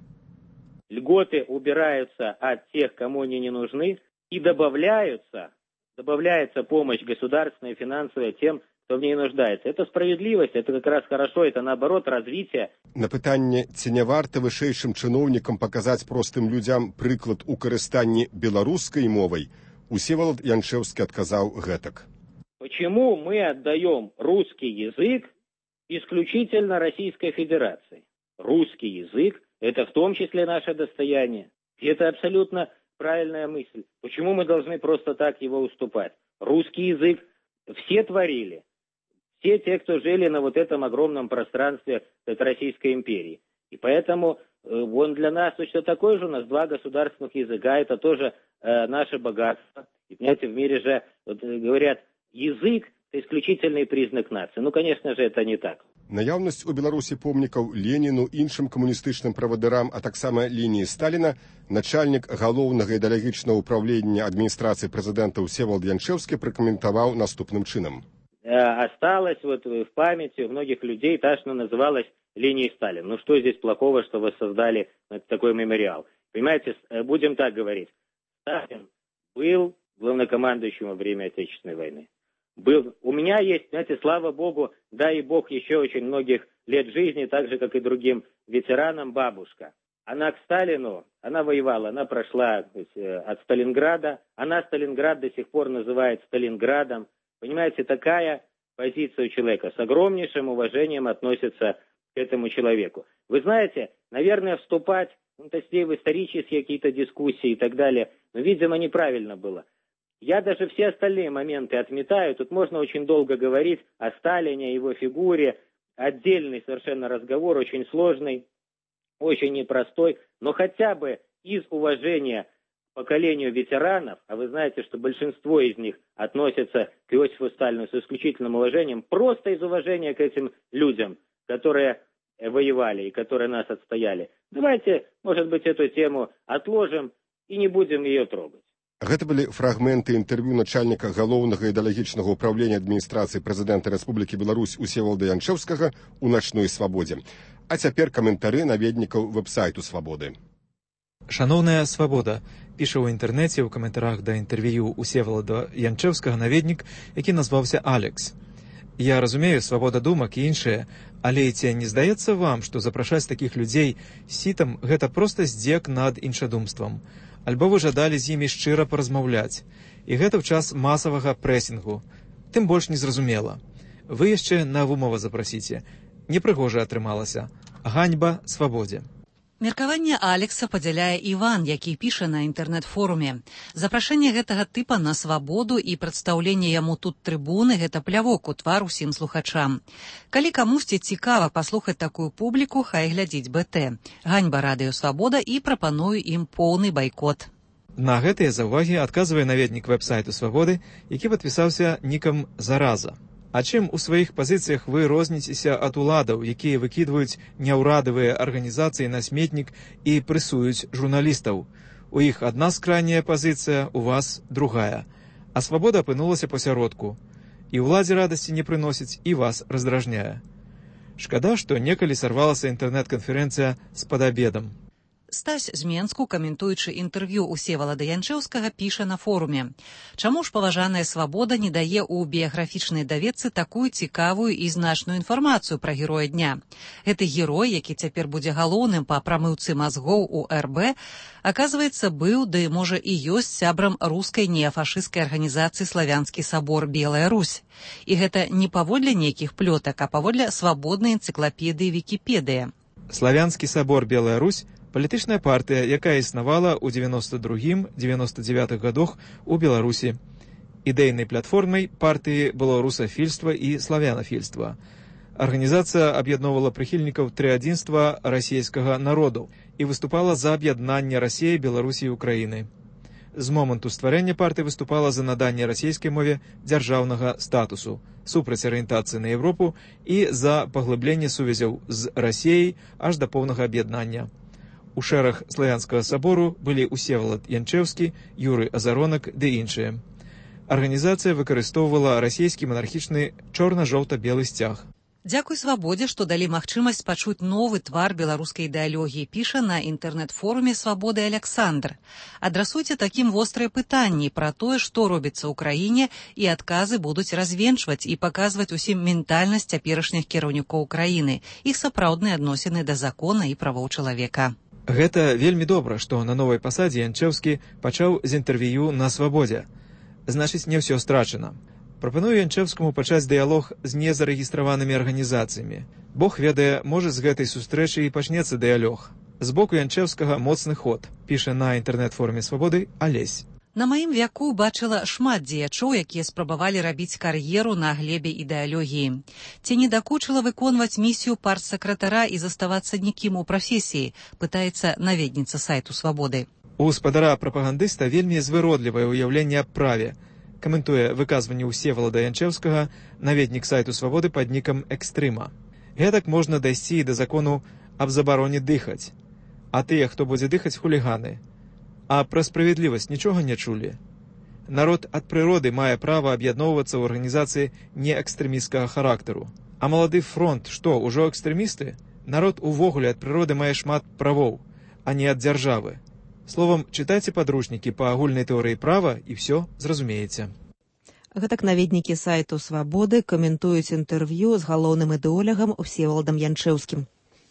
Льготы убираются от тех, кому они не нужны, и добавляется помощь государственная, финансовая тем, кто в ней нуждается. Это справедливость, это как раз хорошо, это наоборот развитие. На пытанне, ці не варта вышэйшым чыноўнікам паказаць простым людзям прыклад у карыстанні беларускай мовай, Всеволод Яншэўскі адказаў гэтак. Почему мы отдаем русский язык исключительно Российской Федерации? Русский язык – это в том числе наше достояние. И это абсолютно правильная мысль. Почему мы должны просто так его уступать? Русский язык все творили. Все те, кто жили на вот этом огромном пространстве Российской империи. И поэтому он для нас точно такой же. У нас два государственных языка. Это тоже наше богатство. И, понимаете, в мире же вот, говорят, язык это исключительный признак нации. Ну, конечно же, это не так. Наяўнасць у Беларусі помнікаў Леніну, іншым камуністычным правадырам, а таксама лініі Сталіна, начальнік галоўнага ідэалагічнага ўправлення адміністрацыі прэзідэнта Всеволод Янчэўскі пракаментаваў наступным чынам. Осталось вот в памяти у многих людей та, что называлась линией Сталина. Ну что здесь плохого, что вы создали такой мемориал? Понимаете, будем так говорить. Сталин был главнокомандующим во время Отечественной войны. Был. У меня есть, знаете, слава Богу, дай Бог еще очень многих лет жизни, так же, как и другим ветеранам, бабушка. Она к Сталину, она воевала, она прошла от Сталинграда. Она Сталинград до сих пор называет Сталинградом. Понимаете, такая позиция у человека. С огромнейшим уважением относится к этому человеку. Вы знаете, наверное, вступать в исторические какие-то дискуссии и так далее, но, видимо, неправильно было. Я даже все остальные моменты отметаю. Тут можно очень долго говорить о Сталине, его фигуре. Отдельный совершенно разговор, очень сложный, очень непростой. Но хотя бы из уважения к поколению ветеранов, а вы знаете, что большинство из них относятся к Иосифу Сталину с исключительным уважением, просто из уважения к этим людям, которые воевали и которые нас отстояли. Давайте, может быть, эту тему отложим и не будем ее трогать. Гэта былі фрагменты інтэрв'ю начальніка галоўнага ідэалагічнага ўправлення адміністрацыі прэзідэнта Рэспублікі Беларусь Всеволода Янчэўскага ў начной свабодзе. А цяпер каментары наведнікаў вэб-сайту Свабоды. Шановная Свабода, піша ў інтэрнэце ў каментарах да інтэрв'ю Всеволода Янчэўскага наведнік, які назваўся Алекс. Я разумею, свабода думак і іншае, але ці не здаецца вам, што запрашаць такіх людзей сітам гэта проста здзек над іншадумствам? Альбо вы жадалі з імі шчыра паразмаўляць. І гэта ў час масавага прэсінгу. Тым больш незразумела. Вы яшчэ на вумова запрасіце. Непрыгожа атрымалася. Ганьба свабодзе. Меркаванне Алекса падзяляе Іван, які піша на інтэрнэт-форуме. Запрашэнне гэтага тыпа на свабоду і прадстаўленне яму тут трыбуны – гэта плявок у твар усім слухачам. Калі камусьці цікава паслухаць такую публіку, хай глядзіць БТ. Ганьба радыё Свабода і прапаную ім поўны байкот. На гэтыя заўвагі адказвае наведнік вэб-сайту Свабоды, які падпісаўся нікам «Зараза». А чым у сваіх пазіцыях вы розніцеся ад уладаў, якія выкідваюць няўрадавыя арганізацыі на сметнік і прэсуюць журналістаў? У іх адна скрайняя пазіцыя, у вас другая. А свабода апынулася пасяродку. І ўладзе радасці не прыносіць, і вас раздражняе. Шкада, што некалі сарвалася інтэрнэт-канферэнцыя з падабедам. Стась з Менску, каментуючы інтэрв'ю Всеволода Янчэўскага, піша на форуме. Чаму ж паважаная свабода не дае ў біяграфічнай даведцы такую цікавую і значную інфармацыю пра героя дня? Гэты герой, які цяпер будзе галоўным па прамыўцы мазгоў у РБ, аказваецца, быў, ды можа і ёсць сябрам рускай неафашысцкай арганізацыі «Славянскі сабор Белая Русь». І гэта не паводле нейкіх плётак, а паводле свабоднай энцыклапедыі Вікіпедыя. «Славянскі сабор Белая Русь» палітычная партыя, якая існавала ў 92-99 гадах у Беларусі. Ідэйнай платформай партыі было русафільства і славянафільства. Арганізацыя аб'ядноўвала прыхільнікаў трыадзінства расійскага народу і выступала за аб'яднанне Расіі, Беларусі і Украіны. З моманту стварэння партыі выступала за наданне расійскай мове дзяржаўнага статусу, супраць арыентацыі на Европу і за паглыбленне сувязяў з Расіяй аж да поўнага аб'яднання. У шэраг Славянскага сабору былі Всеволод Янчэўскі, Юрый Азаронак ды іншыя. Арганізацыя выкарыстоўвала расійскі манархічны чорна-жоўта-белы сцяг. Дзякуй свабодзе, што далі магчымасць пачуць новы твар беларускай ідэалогіі, піша на інтэрнэт-форуме Свабоды Аляксандр. Адрасуйце такім вострыя пытанні пра тое, што робіцца ў краіне, і адказы будуць развенчваць і паказваць усім ментальнасць цяперашніх кіраўнікоў краіны, іх сапраўдныя адносіны да закона і правоў чалавека. Гэта вельмі добра, што на новай пасадзе Янчэўскі пачаў з інтэрв'ю на свабодзе. Значыць, не ўсё страчана. Прапаную Янчэўскаму пачаць дыялог з незарэгістраванымі арганізацыямі. Бог ведае, можа, з гэтай сустрэчы і пачнецца дыялог. З боку Янчэўскага моцны ход, піша на інтэрнэт-форуме Свабоды Алесь. На маім вяку бачыла шмат дзеячоў, якія спрабавалі рабіць кар'еру на глебе ідэалогіі. Ці не дакучыла выконваць місію партсакратара і заставацца нікім у прафесіі, пытаецца наведніца сайту Свабоды. У гаспадара прапагандыста вельмі звыродлівае ўяўленне аб праве. Каментуе выказванне Всеволода Янчэўскага наведнік сайту «Свабоды» пад нікам «Экстрыма». Гэтак можна дайсці і да закону аб забароне дыхаць. А тыя, хто будзе дыхаць, хуліганы. А пра справядлівасць нічога не чулі? Народ ад прыроды мае права аб'ядноўвацца ў арганізацыі неэкстрэмісцкага характару. А малады фронт, што, ужо экстрэмісты? Народ увогуле ад прыроды мае шмат правоў, а не ад дзяржавы. Словам, чытайце падручнікі па агульнай тэорыі права і ўсё зразумееце. Гэтак наведнікі сайту «Свабоды» каментуюць інтэрв'ю з галоўным ідэолагам Всеволодам Янчэўскім.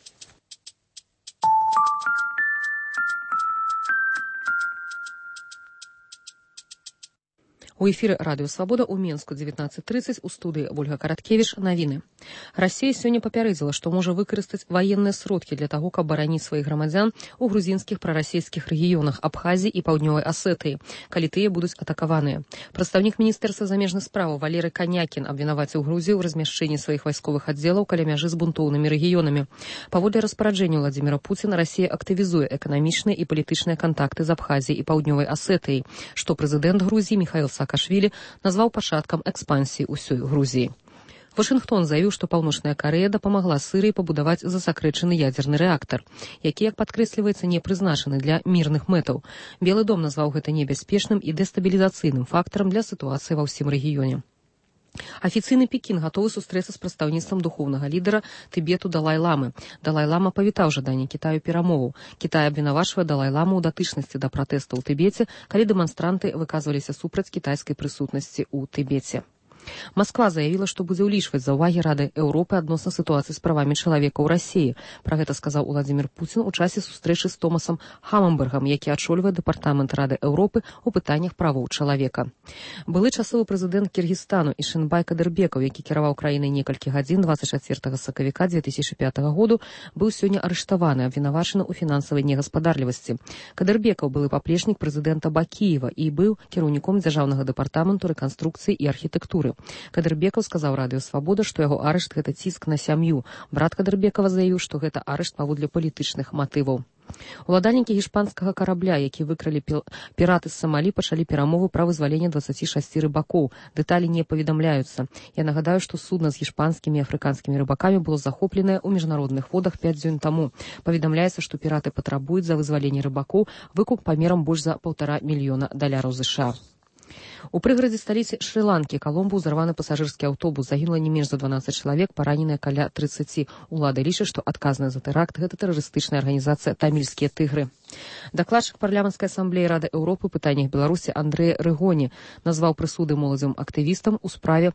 У эфіры радыё «Свабода» ў Менску 19:30 у студыі Ольга Караткевіч. Навіны. Расія сёння папярэдзіла, што можа выкарыстаць ваенныя сродкі для таго, каб бараніць сваіх грамадзян у грузінскіх прарасійскіх рэгіёнах Абхазіі і Паўднёвай Асетыі, калі тыя будуць атакаваныя. Прадстаўнік міністэрства замежных справаў Валерый Канякін абвінаваціў Грузію ў размяшчэнні сваіх вайсковых аддзелаў каля мяжы з бунтоўнымі рэгіёнамі. Паводле распараджэння Владзіміра Пуціна, Расія актывізуе эканамічныя і палітычныя кантакты з Абхазіяй і Паўднёвай Асетыяй, што прэзідэнт Грузіі Міхаіл Саакашвілі назваў пачаткам экспансіі ўсёй Грузіі. Вашынгтон заявіў, што Паўночная Карэя дапамагла Сырыі пабудаваць засакрэчаны ядзерны рэактар, які, як падкрэсліваецца, не прызначаны для мірных мэтаў. Белы дом назваў гэта небяспечным і дэстабілізацыйным фактарам для сітуацыі ва ўсім рэгіёне. Афіцыйны Пекін гатовы сустрэцца з прадстаўніцтвам духоўнага лідара Тыбету Далай-ламы. Далай-лама павітаў жаданне Кітаю перамоваў. Кітай абвінавачвае Далай-ламу ў датычнасці да пратэста ў Тыбеце, калі дэманстранты выказваліся супраць кітайскай прысутнасці ў Тыбеце. Масква заявіла, што будзе ўлічваць заўвагі Рады Еўропы адносна сітуацыі з правамі чалавека ў Расіі. Пра гэта сказаў Уладзімір Пуцін у часе сустрэчы з Томасам Хаммербергам, які ачольвае дэпартамент Рады Еўропы ў пытаннях правоў чалавека. Былы часовы прэзідэнт Кіргізстану Ишенбай Кадырбеков, які кіраваў краінай некалькі гадзін 24 сакавіка 2005 году, быў сёння арыштаваны, абвінавачаны ў фінансавай негаспадарлівасці. Кадырбеков былы паплечнік прэзідэнта Бакіева і быў кіраўніком дзяржаўнага дэпартаменту рэканструкцыі і архітэктуры. Кадырбеков сказаў радыё «Свабода», што яго арышт – гэта ціск на сям'ю. Брат Кадырбекова заявіў, што гэта арышт паводле палітычных матываў. Уладальнікі гішпанскага карабля, які выкралі піраты з Самалі, пачалі перамовы пра вызваленне 26 рыбакоў. Дэталі не паведамляюцца. Я нагадаю, што судна з гішпанскімі і афрыканскімі рыбакамі было захопленае ў міжнародных водах 5 дзён таму. Паведамляецца, што піраты патрабуюць за вызваленне рыбакоў выкуп памерам больш за $1,5 мільёна США. У прыгарадзе сталіцы Шры-Ланкі Каломбу ўзарваны пасажырскі аўтобус. Загінула не менш за 12 чалавек, параненыя каля 30. Улады лічаць, што адказная за тэракт гэта тэрарыстычная арганізацыя «Тамільскія тыгры». Дакладчык парламенцкай асамблеі Рады Еўропы ў пытаннях Беларусі Андрэй Рыгоні назваў прысуды моладзевым актывістам у справе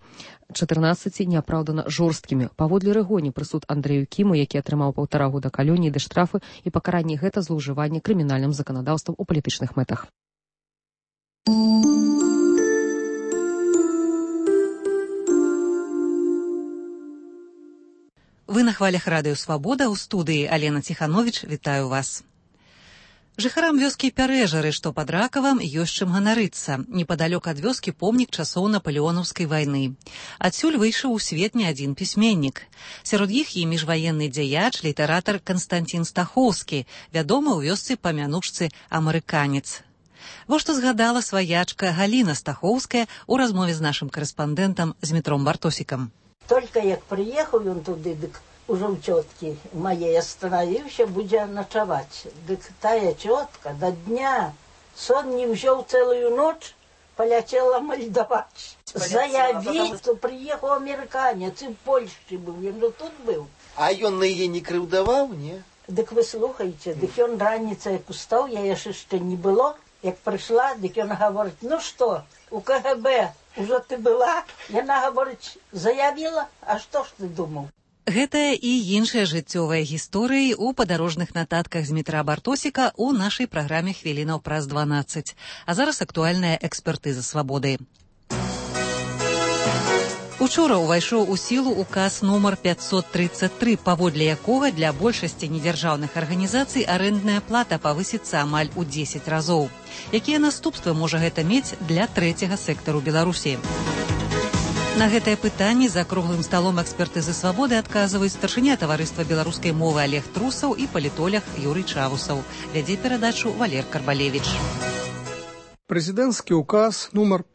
14 неапраўдана жорсткімі. Паводле Рыгоні прысуд Андрэю Кіму, які атрымаў 1,5 года калоніі ды штрафы і пакаранне, гэта злоўжыванне крымінальным заканадаўствам у палітычных мэтах. Вы на хвалях радыё «Свабода», у студыі Алена Ціхановіч, вітаю вас. Жыхарам вёскі Пярэжары, што пад Ракавам, ёсць чым ганарыцца. Непадалёк ад вёскі помнік часоў Напалеонаўскай вайны. Адсюль выйшаў у свет не адзін пісьменнік. Сярод іх і міжваенны дзеяч, літаратар Канстантін Стахоўскі, вядомы ў вёсцы па мянушцы «Амерыканец». Во што згадала сваячка Галіна Стахоўская у размове з нашым карэспандэнтам Змітром Бартосікам. Только як приехал он туды, дык уже у тетки моей остановился, будя ночевать. Дык тая тетка до дня сон не взял целую ночь, полетела мальдовать. Заявил, что приехал американец, и в Польше был, я тут был. А он на ее не крыўдаваў, не? Дык вы слухайте, дык он раніцай пустаў, я яшчэ не было. Як пришла, дык он говорит, ну что, у КГБ уже ты была? Яна говорит, заявила, а что ж ты думал? Гэтая і іншыя жыццёвыя гісторыі ў падарожных нататках Змітра Бартосіка ў нашай праграме «Хвілінаў праз 12». А зараз актуальная экспертыза «Свабоды». Учора ўвайшоў у сілу указ нумар 533, паводле якога для большасці недзяржаўных арганізацый арэндная плата павысіцца амаль у 10 разоў. Якія наступствы можа гэта мець для трэцяга сектару Беларусі? На гэтае пытанне за круглым сталом экспертызы «Свабоды» адказваюць старшыня таварыства беларускай мовы Олег Трусаў і палітолог Юрый Чавусаў. Вядзе перадачу Валер Карбалевіч. Прэзідэнцкі ўказ нумар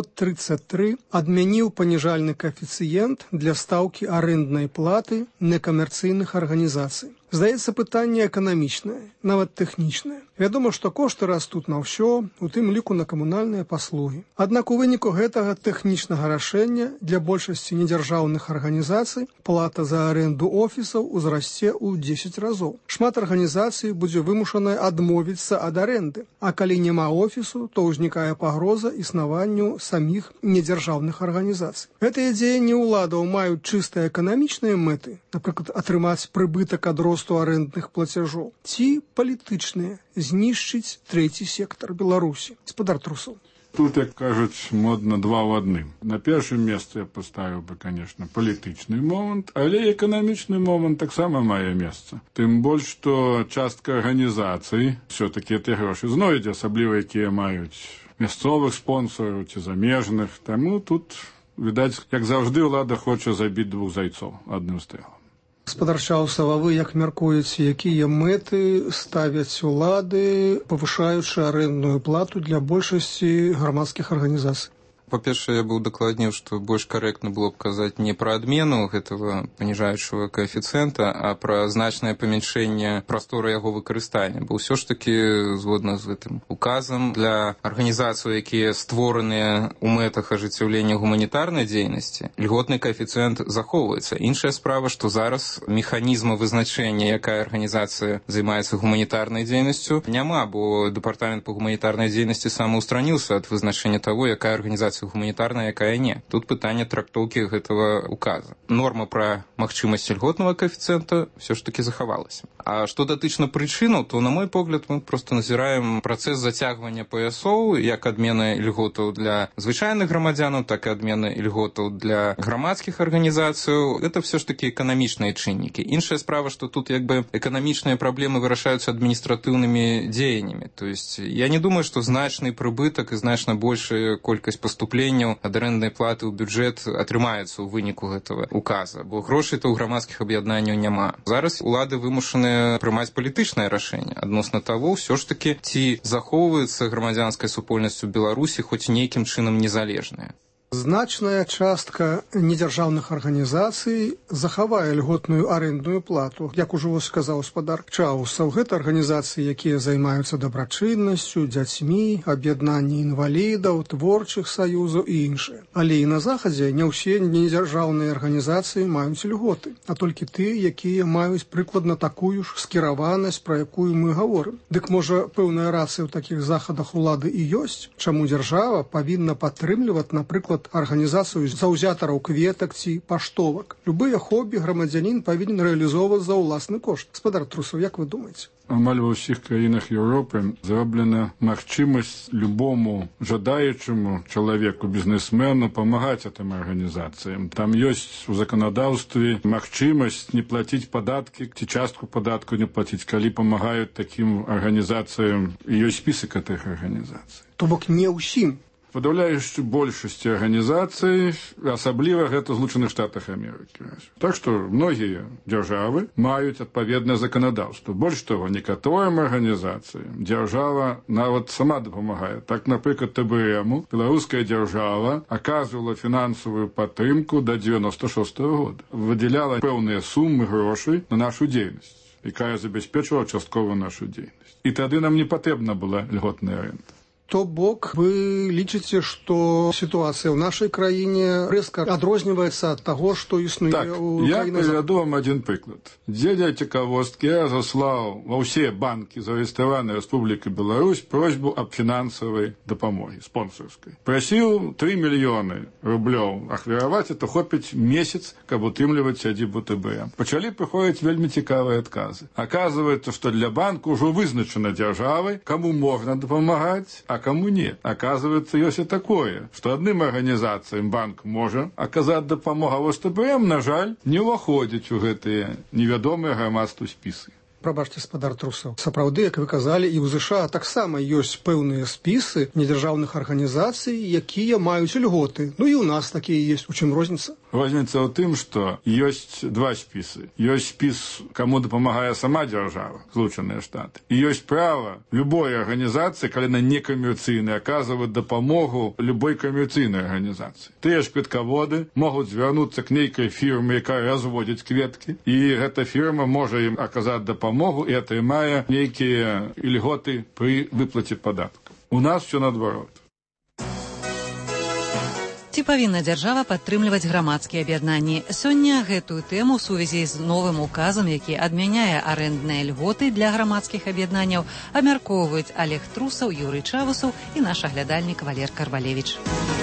533 адмяніў паніжальны каэфіцыент для стаўкі арэнднай платы некамерцыйных арганізацый. Здаецца, пытанне эканамічнае, нават тэхнічнае. Вядома, што кошты растуць на ўсё, у тым ліку на камунальныя паслугі. Аднак у выніку гэтага тэхнічнага рашэння для большасці недзяржаўных арганізацый плата за аренду офісаў узрасце ў 10 разоў. Шмат арганізацый будзе вымушанае адмовіцца ад аренды, а калі няма офісу, то ўзнікае пагроза існаванню саміх недзяржаўных арганізацый. Гэтыя дзеянні ўладаў маюць чыста эканамічныя мэты, напрыклад, атрымаць прыбытак ад росту арэндных плацяжоў, ці палітычныя, знішчыць трэці сектар Беларусі. Гаспадар Трусоў. Тут, як кажуць, модна два ў адным. На першым месцы я паставіў бы, конечно, палітычны момант, але эканамічны момант таксама мае месца. Тым больш, што частка арганізацый все-таки гэтыя грошы знойдзе, асабліва якія маюць мясцовых спонсораў ці замежных. Таму тут, відаць, як заўжды, ўлада хоча забіць двух зайцоў адным стрэлам. Гаспадар Чаусава, вы як мяркуеце, якія мэты ставяць улады, павышаючы арэндную плату для большасці грамадскіх арганізацый? По-першае, я бы удакладніў, што больш карэктна было б казаць не пра адмену гэтага паніжаючага каэфіцыента, а пра значнае памяншэнне прасторы яго выкарыстання. Бо ўсё ж такі, згодна з гэтым указам, для арганізацый, якія створаныя ў мэтах ажыццяўлення гуманітарнай дзейнасці, льготны каэфіцыент захоўваецца. Іншая справа, што зараз механізма вызначэння, якая арганізацыя займаецца гуманітарнай дзейнасцю, няма, бо дэпартамент па гуманітарнай дзейнасці самаўстраніўся ад вызначэння таго, якая арганізацыя гуманітарная, якая не. Тут пытанне трактоўкі гэтага указа. Норма пра магчымасць льготнага каэфіцыента все ж таки захавалася. А што датычна прычынаў, то, на мой погляд, мы просто назіраем працэс зацягвання паясоў, як адмены льготаў для звычайных грамадзянаў, так і адмены льготаў для грамадскіх арганізацыяў. Это все ж таки эканамічныя чыннікі. Іншая справа, што тут як бы эканамічныя праблемы вырашаюцца адміністратыўнымі дзеяннямі. То есть я не думаю, што значны прыбытак і значна большая колькасць поступленняў ад арэнднай платы ў бюджэт атрымаецца ў выніку гэтага указа, бо грошай-то ў грамадскіх аб'яднанняў няма. Зараз улады вымушаныя прымаць палітычнае рашэнне адносна таго, ўсё ж такі ці захоўваецца грамадзянскай супольнасцю Беларусі хоць нейкім чынам незалежная. Значная частка недзяржаўных арганізацый захавае льготную арэндную плату. Як ужо сказаў гаспадар Чаусаў, гэта арганізацыі, якія займаюцца дабрачыннасцю, дзяцьмі, аб'яднанні інвалідаў, творчых саюзаў і іншыя. Але і на захадзе не ўсе недзяржаўныя арганізацыі маюць льготы, а толькі тыя, якія маюць прыкладна такую ж скіраванасць, пра якую мы гаворым. Дык можа, пэўная рацыя ў такіх захадах улады і ёсць, чаму дзяржава павінна падтрымліваць, напрыклад, арганізацыю заўзятараў кветак ці паштовак. Любыя хобі грамадзянін павінен рэалізоўваць за ўласны кошт. Гаспадар Трусоў, як вы думаеце? Амаль ва ўсіх краінах Еўропы зроблена магчымасць любому жадаючаму чалавеку, бізнесмену памагаць гэтым арганізацыям. Там ёсць у заканадаўстве магчымасць не плаціць падаткі ці частку падатку не плаціць, калі памагаюць такім арганізацыям, і ёсць спісак гэтых арганізацый. То бок не ўсім. Падаўляючай большасці арганізацый, асабліва гэта ў Злучаных Штатах Амерыкі. Так што многія дзяржавы маюць адпаведнае заканадаўства. Больш таго, некаторым арганізацыям дзяржава нават сама дапамагае. Так, напрыклад, ТБМу беларуская дзяржава аказвала фінансавую падтрымку да 96-го года. Выдзяляла пэўныя сумы грошай на нашу дзейнасць, якая забяспечвала часткова нашу дзейнасць. І тады нам не патрэбна была льготная арэнда. То бок вы лічыце, што сітуацыя ў нашай краіне рэзка адрозніваецца ад таго, што існуе ў краінах? Так, я прывяду вам адзін прыклад. Дзеля цікавосткі я заслаў ва ўсе банкі зарэгістраванай Рэспублікі Беларусь просьбу аб фінансавай дапамогі, спонсорскай. Прасіў 3 мільёны рублёў ахвяраваць, это хопіць месяц, каб утрымліваць сядзібу ТБМ. Пачалі прыходзіць вельмі цікавыя адказы. Аказваецца, што для банку ўжо вызначана дзяржавай, каму можна дапамагаць, а кому не. Оказывается, ёсць і такое, што адным арганізацыям банк можа аказаць дапамогу, а ТБМ, на жаль, не ўваходзіць у гэтыя невядомыя грамадству спісы. Прабачце, спадар Трусаў. Сапраўды, як вы казалі, і ў ЗША таксама ёсць пэўныя спісы недзяржаўных арганізацый, якія маюць льготы. Ну і ў нас такія ёсць. У чым розніца? Розніца ў тым, што ёсць два спісы. Ёсць спіс, каму дапамагае сама дзяржава, Злучаныя Штаты. І ёсць права любой арганізацыі, калі на некамерцыйнай, аказваць дапамогу любой камерцыйнай арганізацыі. Тыя ж кветкаводы могуць звярнуцца к нейкай фірме, якая разводзіць кветкі, і гэта фірма можа ім аказаць дапамогу і атрымае нейкія льготы пры выплаце падаткаў. У нас все наадварот. Ці павінна дзяржава падтрымліваць грамадскія аб'яднанні? Сёння гэтую тэму ў сувязі з новым указам, які адмяняе арэндныя льготы для грамадскіх аб'яднанняў, абмяркоўваюць Олег Трусаў, Юрый Чавусаў і наш аглядальнік Валер Карвалевіч.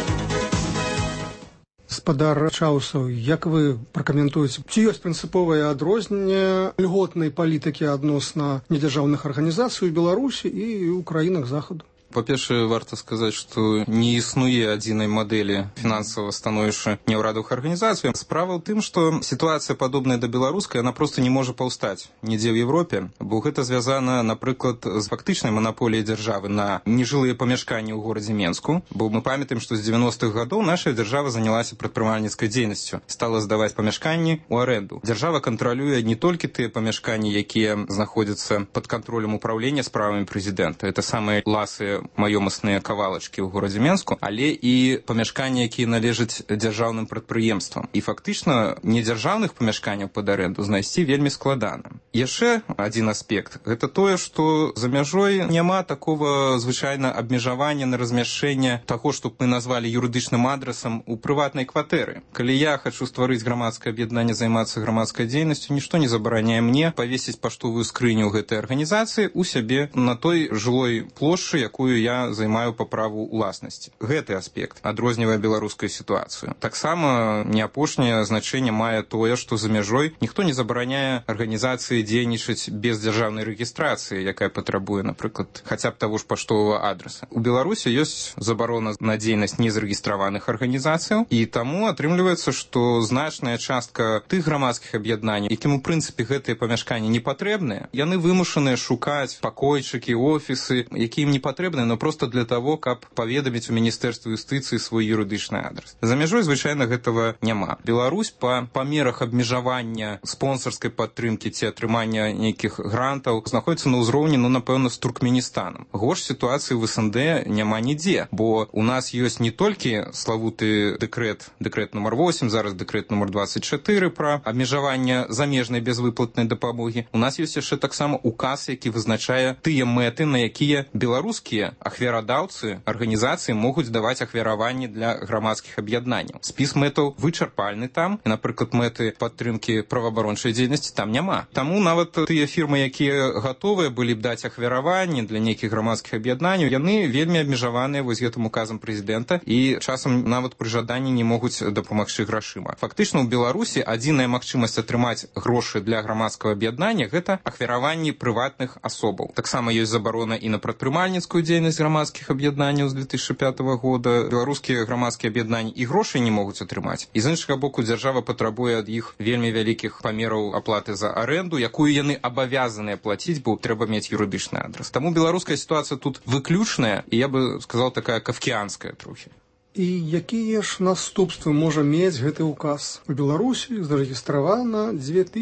Спадар Чаусаў, як вы пракаментуеце, ці ёсць прынцыповае адрозненне льготнай палітыкі адносна недзяржаўных арганізацый у Беларусі і ў краінах Захаду? Па-першае, варта сказаць, што не існуе адзінай мадэлі фінансавага становішча неўрадавых арганізацый. Справа ў тым, што сітуацыя падобная да беларускай, яна проста не можа паўстаць нідзе ў Европе, бо гэта звязана, напрыклад, з фактычнай манаполіяй дзяржавы на нежылыя памяшканні ў горадзе Менску, бо мы памятаем, што з 90-х гадоў наша дзяржава занялася прадпрымальніцкай дзейнасцю, стала здаваць памяшканні ў арэнду. Дзяржава кантралюе не толькі тыя памяшканні, якія знаходзяцца пад кантролем управлення справамі прэзідэнта, это самыя ласыя маёмасныя кавалачкі ў горадзе Менску, але і памяшканні, якія належаць дзяржаўным прадпрыемствам. І фактычна недзяржаўных памяшканняў пад арэнду знайсці вельмі складана. Яшчэ адзін аспект – гэта тое, што за мяжой няма такого звычайна абмежавання на размяшчэнне таго, што мы назвалі юрыдычным адрасам у прыватнай кватэры. Калі я хачу стварыць грамадскае аб'яднанне, займацца грамадскай дзейнасцю, нішто не забараняе мне павесіць паштовую скрыню гэтай арганізацыі ў сябе на той жылой плошчы, якую я займаю па праву ўласнасці. Гэты аспект адрознівае беларускую сітуацыю. Таксама не апошняе значэнне мае тое, што за мяжой ніхто не забараняе арганізацыі дзейнічаць без дзяржаўнай рэгістрацыі, якая патрабуе, напрыклад, хаця б таго ж паштовага адраса. У Беларусі ёсць забарона на дзейнасць незарэгістраваных арганізацыяў, і таму атрымліваецца, што значная частка тых грамадскіх аб'яднанняў, якім у прынцыпе гэтыя памяшканні не патрэбныя, яны вымушаныя шукаць пакойчыкі, офісы, якія ім не патрэбны, но просто для того, каб паведаміць у Міністэрства юстыцыі свой юрыдычны адрас. За мяжой звычайна гэтага няма. Беларусь па памерах абмежавання спонсарскай падтрымкі ці атрымання нейкіх грантаў знаходіцца на ўзроўні, напэўна, з Туркменістанам. Горш сітуацыі в СНД няма нідзе, бо у нас ёсць не толькі славуты дэкрэт нумар 8, зараз дэкрэт нумар 24 пра абмежаванне замежнай безвыплатнай дапамогі. У нас ёсць яшчэ таксама указ, які вызначае тыя мэты, на якія беларускія ахвярадаўцы арганізацыі могуць даваць ахвяраванні для грамадскіх аб'яднанняў. Спіс мэтаў вычарпальны там, і, напрыклад, мэты падтрымкі праваабарончай дзейнасці там няма. Таму нават тыя фірмы, якія гатовыя былі б даць ахвяраванні для нейкіх грамадскіх аб'яднанняў, яны вельмі абмежаваныя вось гэтым указам прэзідэнта і часам нават пры жаданні не могуць дапамагчы грашыма. Фактычна ў Беларусі адзіная магчымасць атрымаць грошы для грамадскага аб'яднання гэта ахвяраванні прыватных асобаў. Таксама ёсць забарона і на прадпрымальніцкую дзейнасць грамадскіх аб'яднанняў з 2005 года. Беларускія грамадскія аб'яднанні і грошай не могуць атрымаць. І з іншага боку, дзяржава патрабуе ад іх вельмі вялікіх памераў аплаты за арэнду, якую яны абавязаныя плаціць, бо трэба мець юрыдычны адрас. Таму беларуская сітуацыя тут выключная, і я бы сказал, такая кафкіанская трохі. І якія ж наступствы можа мець гэты ўказ? У Беларусі зарэгістравана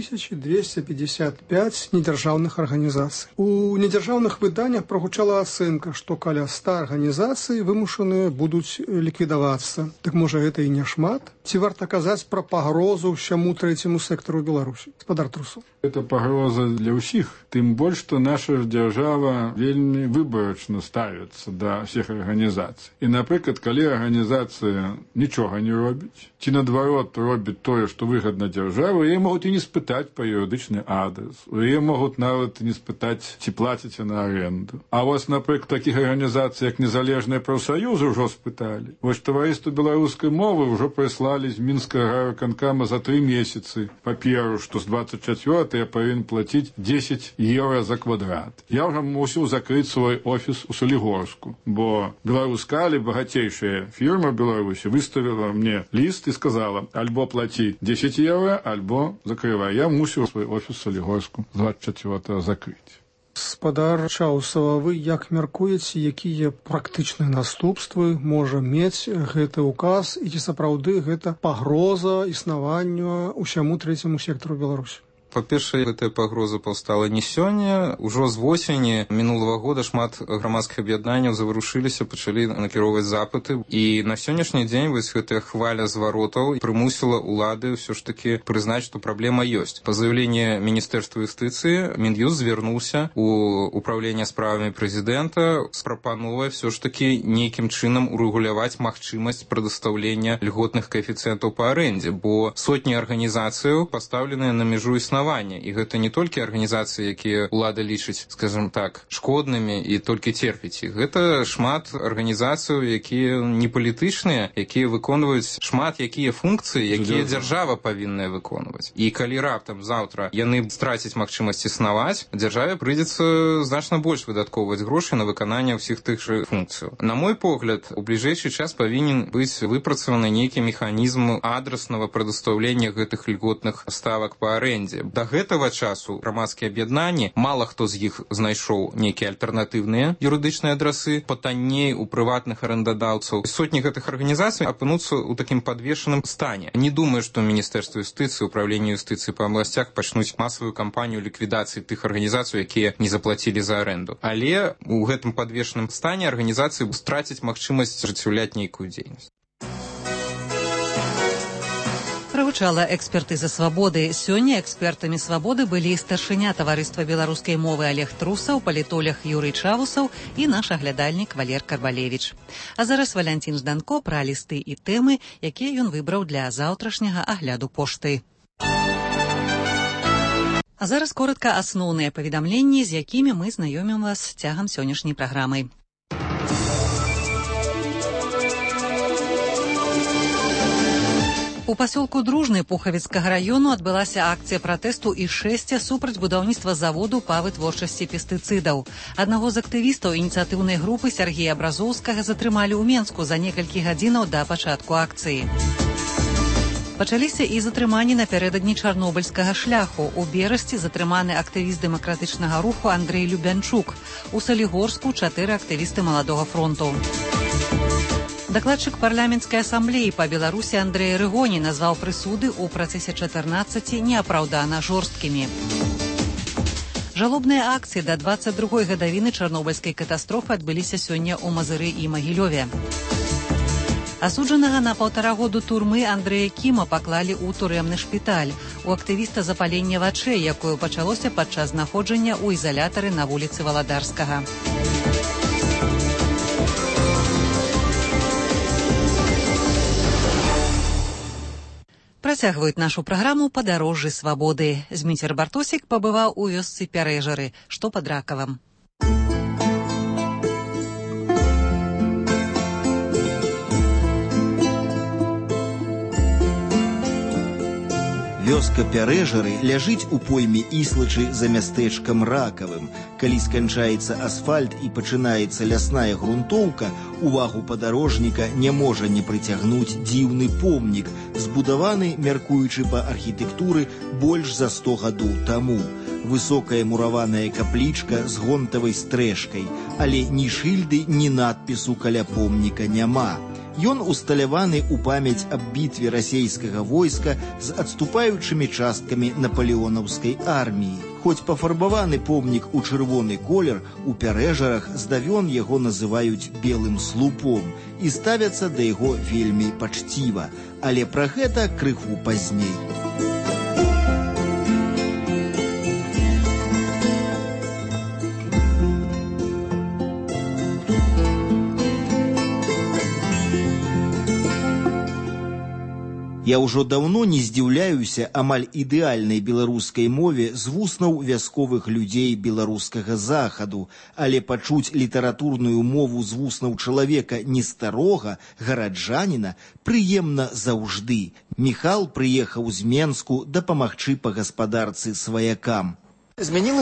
2255 недзяржаўных арганізацый. У недзяржаўных выданнях прагучала ацэнка, што каля 100 арганізацый вымушаныя будуць ліквідавацца. Так можа гэта і не шмат? Ці варта казаць пра пагрозу ўсяму трэцяму сектару Беларусі? Спадар Трусаў. Это пагроза для ўсіх, тым больш, што наша дзяржава вельмі выбарачна ставіцца да ўсіх арганізацый. І, напрыклад, калі арганізацыя нічога не робіць, ці наадварот робіць тое, што выгадна дзяржаве, яе могуць і не спытаць па юрыдычны адрас. Яе могуць нават не спытаць, ці плаціце на аренду. А вось, напрыклад, такіх арганізацый, як незалежныя прафсаюзы, ўжо спыталі. Вось таварыства беларускай мовы ўжо прыслалі з мінскага райвыканкама за 3 месяцы паперу, што з 24 я павінен плаціць 10 евро за квадрат. Я ўжо мусіў закрыць свой офіс у Салігорску, бо беларускалі багацейшыя фірмы юрма в Беларуси выставила мне лист и сказала, альбо плати 10 евро, альбо закрывай. Я мусил свой офис в Солигорску 24-го закрыть. Спадар Чаусава, вы як мяркуеце, якія практычныя наступствы можа мець гэты указ і ці сапраўды гэта пагроза існаванню ўсяму трэцяму сектару Беларусі? Па-першае, гэтая пагроза паўстала не сёння. Ужо з восені мінулага года шмат грамадскіх аб'яднанняў заварушыліся, пачалі накіроўваць запыты. І на сённяшні дзень вось гэтая хваля зваротаў прымусіла ўлады ўсё ж такі прызнаць, што праблема ёсць. Па заяўленні Міністэрства юстыцыі Мін'юст звярнуўся у ўпраўленне справамі прэзідэнта з прапановай ўсё ж такі нейкім чынам урэгуляваць магчымасць прадастаўлення льготных каэфіцыентаў па арэндзе, бо сотні арганізацыяў пастаўленыя на мяжу існавання. І гэта не толькі арганізацыі, якія ўлада лічыць, скажем так, шкоднымі і толькі терпіць іх. Гэта шмат арганізацыяў, якія не палітычныя, якія выконваюць шмат якія функцыі, якія дзяржава павінная выконваць. І калі раптам заўтра яны страцяць магчымасць існаваць, дзяржаве прыйдзецца значна больш выдаткоўваць грошы на выкананне ўсіх тых жа функцыяў. На мой погляд, у бліжэйшы час павінен быць выпрацаваны нейкі механізм адраснага прадастаўлення гэтых льготных ставак па арэндзе. Да гэтага часу грамадскія аб'яднанні, мала хто з іх знайшоў нейкія альтэрнатыўныя юрыдычныя адрасы, патанней у прыватных арендадаўцаў. Сотні гэтых арганізацый апынуцца ў такім падвешаным стане. Не думаю, што Міністэрства юстыцыі, Управленне юстыцыі па абласцях пачнуць масавую кампанію ліквідацыі тых арганізацый, якія не заплацілі за аренду. Але у гэтым падвешаным стане арганізацыі страцяць магчымасць ажыццяўляць нейкую дзейнасць. Прагучала экспертыза свабоды. Сёння экспертамі свабоды былі старшыня таварыства беларускай мовы Олег Трусаў, палітолог Юрый Чавусаў і наш аглядальнік Валер Карбалевіч. А зараз Валянцін Жданко пра лісты і тэмы, якія ён выбраў для заўтрашняга агляду пошты. А зараз коротка асноўныя паведамленні, з якімі мы знаёмім вас цягам сённяшняй праграмы. У пасёлку Дружны Пухавіцкага раёну адбылася акцыя пратэсту і шэсця супраць будаўніцтва заводу па вытворчасці пестыцыдаў. Аднаго з актывістаў ініцыятыўнай групы Сергея Абразоўскага затрымалі ў Менску за некалькі гадзінаў да пачатку акцыі. Пачаліся і затрыманні напярэдадні чарнобыльскага шляху. У Берасці затрыманы актывіст дэмакратычнага руху Андрэй Любянчук. У Салігорску 4 актывісты Маладога фронту. Дакладчык парламенцкай асамблеі па Беларусі Андрэй Рыгоні назваў прысуды ў працэсе 14 неапраўдана жорсткімі. Жалобныя акцыі да 22-й гадавіны чарнобыльскай катастрофы адбыліся сёння ў Мазыры і Магілёве. Асуджанага на 1,5 году турмы Андрэя Кіма паклалі ў турэмны шпіталь. У актывіста запаленне вачэй, якое пачалося падчас знаходжання ў ізалятары на вуліцы Валадарскага. Працягваюць нашу праграму «Падарожжы свабоды». Зміцер Бартосік пабываў у вёсцы Пярэжары, што пад Ракавам. Вёска Пярэжары ляжыць у пойме Іслачы за мястэчкам Ракавым. Калі сканчаецца асфальт і пачынаецца лясная грунтоўка, увагу падарожніка не можа не прыцягнуць дзіўны помнік, збудаваны, мяркуючы па архітэктуры, больш за 100 гадоў таму. Высокая мураваная каплічка з гонтавай стрэшкай, але ні шыльды, ні надпісу каля помніка няма. Ён усталяваны ў памяць аб бітве расейскага войска з адступаючымі часткамі напалеонаўскай арміі. Хоць пафарбаваны помнік у чырвоны колер, у Пярэжарах здавён яго называюць белым слупом і ставяцца да яго вельмі пачціва. Але пра гэта крыху пазней. Я ўжо даўно не здзіўляюся амаль ідэальнай беларускай мове з вуснаў вясковых людзей беларускага захаду, але пачуць літаратурную мову з вуснаў чалавека не старога, гараджаніна, прыемна заўжды. Міхал прыехаў з Менску дапамагчы па гаспадарцы сваякам.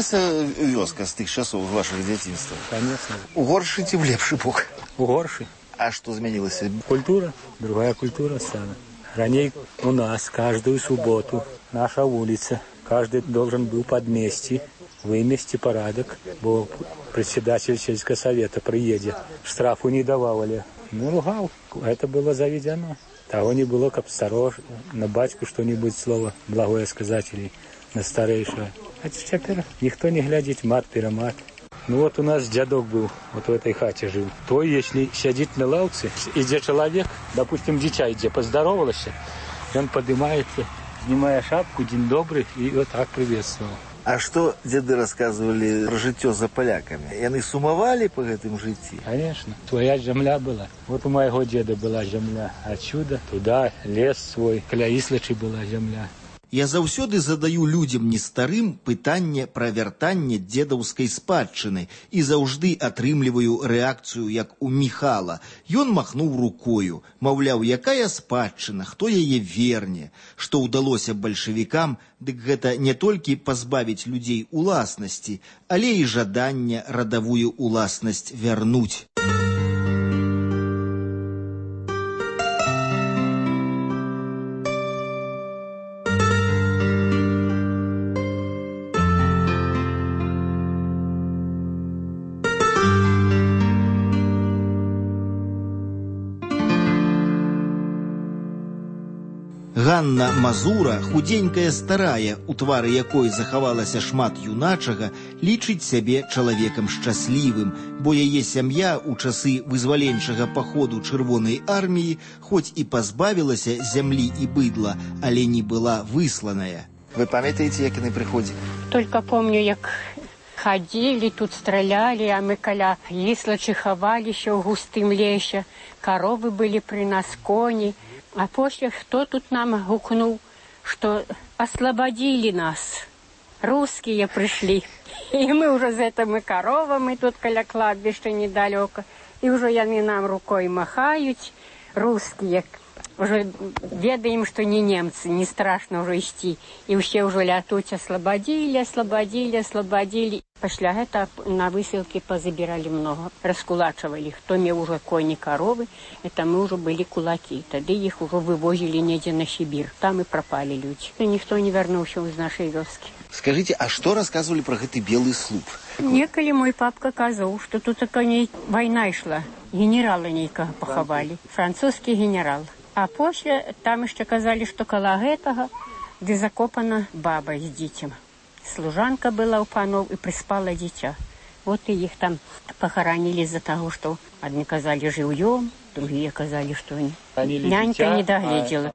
Змянілася вёска з тых часоў вашых дзяцінства? Конечно. У горшы ці ў лепшы бок? У горшы. А что изменилось? Культура, другая культура стала. Ранее у нас каждую субботу наша улица, каждый должен был подмести, вымести порядок, бо председатель сельского совета приедет, штрафу не давали. Ну, ругал, это было заведено. Того не было, как осторожно, на батьку что-нибудь слово благое сказать или на старейшего. А теперь никто не глядит, мат-перемат. Ну вот у нас дядок был, вот в этой хате жил. То, если сидит на лавце, идет человек, допустим, дитя идет, поздоровался, и он поднимается, снимая шапку, день добрый, и вот так приветствовал. А что деды рассказывали про житё за поляками? И они сумовали по этому житию? Конечно. Своя земля была. Вот у моего деда была земля. Отсюда, туда, лес свой. Каля Іслачы была земля. Я заўсёды задаю людям не старым пытанне пра вяртанне дзедаўскай спадчыны і заўжды атрымліваю рэакцыю, як у Міхала. Ён махнуў рукою, маўляў, якая спадчына, хто яе верне. Што ўдалося бальшавікам, дык гэта не толькі пазбавіць людзей уласнасці, але і жаданне радавую уласнасць вярнуць. Ганна Мазура, худенькая старая, у твары якой захавалася шмат юначага, лічыць сябе чалавекам шчаслівым, бо яе сям'я ў часы вызваленчага паходу Чырвонай арміі хоць і пазбавілася зямлі і быдла, але не была высланая. Вы памятаеце, як яны прыходзілі? Только помню, як ходили, тут стреляли, а мы каля Іслачы хаваліся ў густым лесе, коровы были при нас, кони. А после кто тут нам гукнул, что освободили нас. Русские пришли. И мы уже за этими коровами тут каля кладбища недалеко. И уже они нам рукой махают. Русские. Уже ведаем, что не немцы, не страшно уже идти. И все уже лятуть, освободили. Пошля это на выселке позабирали много, раскулачивали. Кто имел уже кони, коровы, это мы уже были кулаки. Тогда их уже вывозили неде на Сибирь. Там и пропали люди. И никто не вернулся из нашей вёски. Скажите, а что рассказывали про этот белый слуп? Неколи мой папка казал, что тут такая война шла. Генерала нейка поховали. Французский генерал. А после там еще казали, что коло этого, где закопана баба с детям. Служанка была у панов и приспала дитя. Вот и их там похоронили из-за того, что одни казали живьем, другие казали, что нянька не доглядела.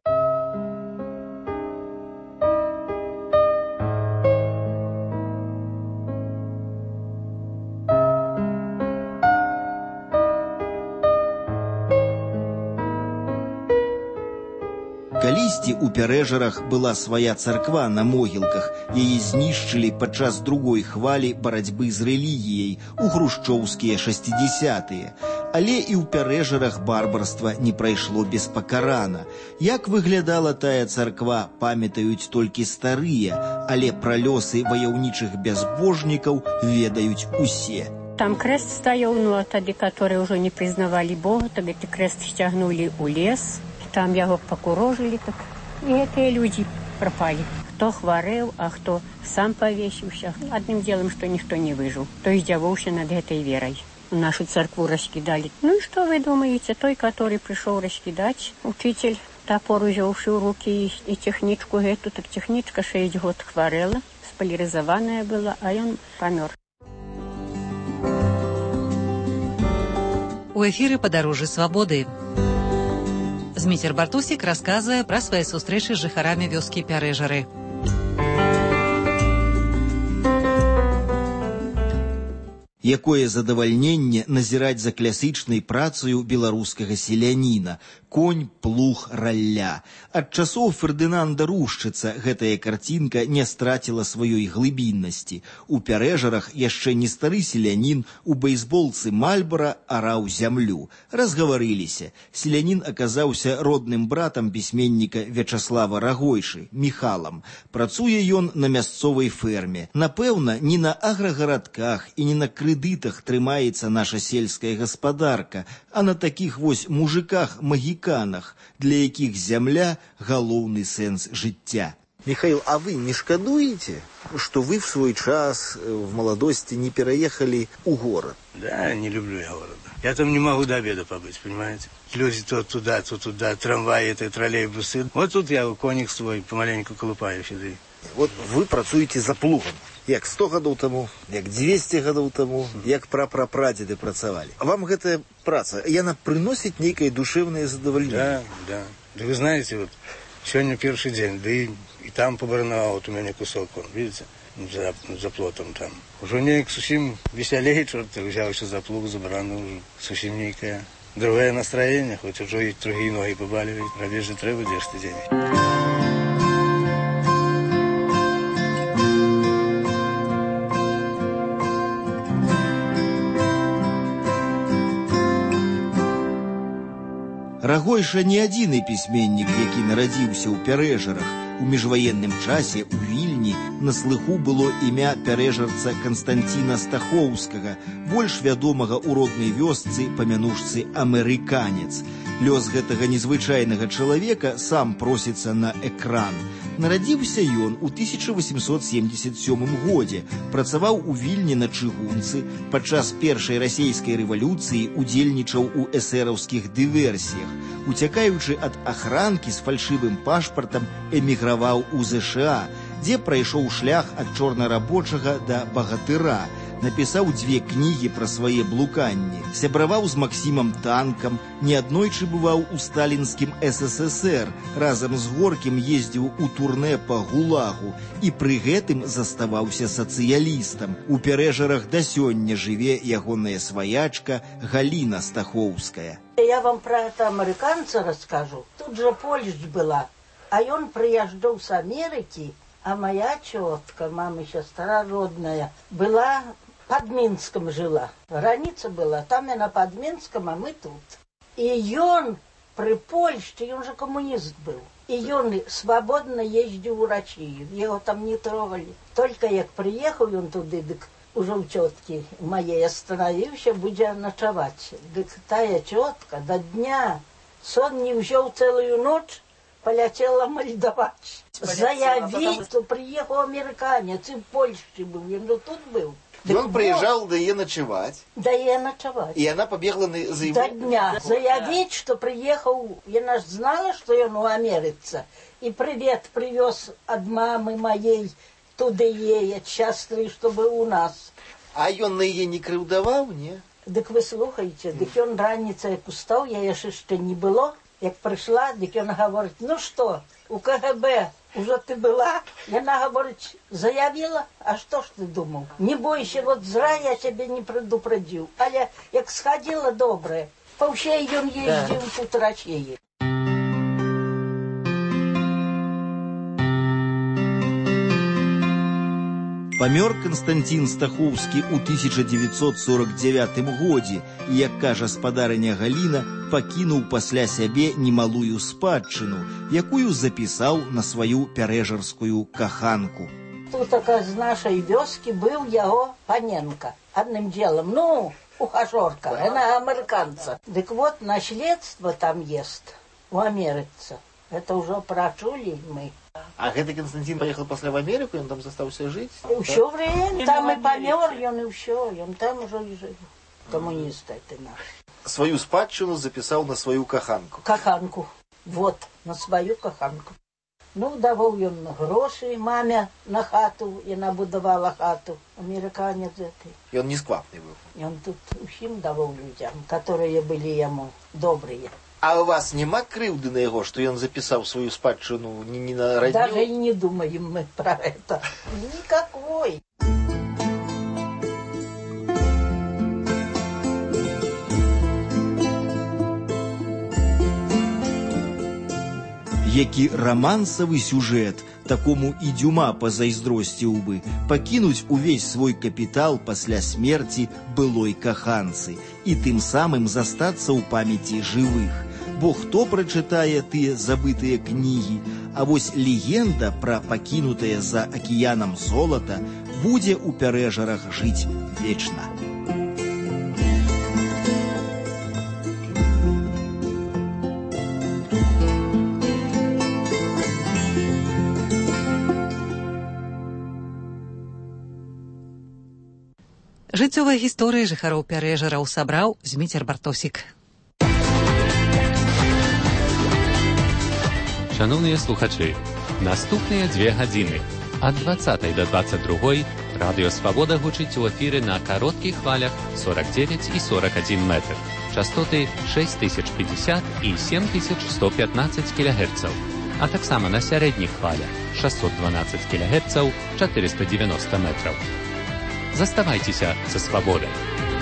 Калісьці ў Пярэжарах была свая царква на могілках. Яе знішчылі падчас другой хвалі барацьбы з рэлігіяй у хрушчоўскія 60-тыя. Але і ў Пярэжарах барбарства не прайшло беспакарана. Як выглядала тая царква, памятаюць толькі старыя, але пра лёсы ваяўнічых бязбожнікаў ведаюць усе. Там крест стаяў, ну а тады, которые уже не признавали Бога, тады крест стягнули у лес. Там яго покурожили, так и эти люди пропали. Кто хворел, а кто сам повесился. Одним делом, что никто не выжил. То издевался над этой верой. Нашу церкву раскидали. Ну и что вы думаете? Той, который пришел раскидать, учитель, топор взявший в руки и техничку эту, так техничка 6 год хворела, споляризованная была, а он помер. У эфіры «Падарожжы свабоды». Зміцер Бартусік расказвае пра свае сустрэчы з жыхарамі вёскі Пярэжары. Якое задавальненне назіраць за класічнай працаю беларускага селяніна. конь, плуг, ралля. Ад часоў Фердынанда Рушчыца гэтая карцінка не страціла сваёй глыбіннасці. У Пярэжарах яшчэ не стары селянін, у бейсболцы Мальбора араў зямлю. Разгаварыліся. Селянін аказаўся родным братам пісьменніка Вячаслава Рагойшы, Міхалам. Працуе ён на мясцовай ферме. Напэўна, не на аграгарадках і не на крэдытах трымаецца наша сельская гаспадарка, а на такіх вось мужиках-магіканах, для якіх зямля – галоўны сэнс жыцця. Михаил, а вы не шкодуете, что вы в свой час, в молодости, не переехали у город? Да, не люблю я города. Я там не могу до обеда побыть, понимаете? Люди то туда, трамваи, это троллейбусы. Вот тут я коник свой помаленьку колупаю сюда. Вот вы працуете за плугом. Як 100 гадоў таму, як 200 гадоў таму, як прапрапрадзеды працавалі. Вам гэтая праца, яна прыносіць нейкае душевнае задавальненне? Да. Да вы знаете, вот сегодня первый день, да и там побарнаваў, вот у меня кусок, он, видите, за плотом там. Уже неяк зусім весялей, чорт, взяўся за плуг, за барану, уже зусім нейкае другое настроение, хоть уже и другие ноги побаливают, робіць же трэба, дзе ж ты дзень. Рагойша не адзіны пісьменнік, які нарадзіўся ў Пярэжарах. У міжваенным часе у Вільні на слыху было імя пярэжарца Канстанціна Стахоўскага, больш вядомага ў роднай вёсцы па мянушцы Амерыканец. Лёс гэтага незвычайнага чалавека сам просіцца на экран. Нарадзіўся ён у 1877 годзе, працаваў у Вільні на чыгунцы, падчас першай расійскай рэвалюцыі удзельнічаў у эсэраўскіх дыверсіях. Уцякаючы ад ахранкі з фальшывым пашпартам, эміграваў у ЗША, дзе прайшоў шлях ад чорнарабочага да багатыра. Напісаў 2 кнігі пра свае блуканні, сябраваў з Максімам Танкам, неаднойчы бываў у сталінскім СССР, разам з Горкім ездзіў у турне па ГУЛАГу і пры гэтым заставаўся сацыялістам. У Пярэжарах да сёння жыве ягоная сваячка Галіна Стахоўская. Я вам про это американца расскажу. Тут же Польша была, а он приезжал с Америки, а моя тетка, мама еще старородная, была под Минском жила. Граница была, там она под Минском, а мы тут. И он при Польше, он же коммунист был. И он свободно ездил в Россию, его там не трогали. Только як приехал он туда, так уже у тетки моей остановился, будя ночевать. Так тая тетка до дня сон не взял целую ночь, полетела молдавать. Заявил, что приехал американец, и в Польше был, я тут был. И он приезжал до ей ночевать. Да ей ночевать. И она побегла за его... До дня. Заявить, что приехал, я знала, что он у Америцы. И привет привез от мамы моей туда ей, счастливый, чтобы у нас. А он на ей не крыўдаваў, не? Так вы слухайте, так он раніцай як устал, я яшчэ не было. Як пришла, так он говорит, ну что, у КГБ уже ты была? И она говорит, заявила, а что ж ты думал? Не бойся, вот зря я тебя не предупредил. Але як сходила добрая, по всей он ездил тут рачеи. Памёр Канстанцін Стахоўскі ў 1949 годзе і, як кажа спадарыня Галіна, пакінуў пасля сябе немалую спадчыну, якую запісаў на сваю пярэжарскую каханку. Тут з нашай вёскі быў яго Паненка. Одним делом, ну, ухажёрка, она американца. Так вот, наследство там есть у Америцы. Это уже прочули мы. А гэты Константин поехал после в Америку, он там застался жить? Все время, там и помер, он и все, он там уже и жил. Коммунист это наш. Свою спадчину записал на свою каханку. Каханку, вот, на свою каханку. Ну, давал он гроши маме на хату, и набудовала хату, американец это. И он не сквапный был? И он тут всем давал людям, которые были ему добрые. А у вас нема крыўды на яго, што ён запісаў сваю спадчыну не на радню? Даже и не думаем мы про это. Никакой. Які романсавы сюжэт, такому і Дюма пазайздросціў бы, пакінуць увесь свой капітал пасля смерці былой каханцы і тым самым застацца ў памяці жывых. Бо хто прачытае тыя забытыя кнігі, а вось легенда пра пакінутае за акіянам золата будзе ў пярэжарах жыць вечна. Жыццёвая гісторыя жыхароў Пярэжараў сабраў Зміцер Бартосік. Шановныя слухачы, наступныя 2 гадзіны ад 20 до 22 радыё Свабода гучыць у эфіры на кароткіх хвалях 49 і 41 метр, частоты 6050 і 7115 кГц, а таксама на сярэдніх хвалях 612 кГц, 490 метраў. Заставайцеся са Свабодай.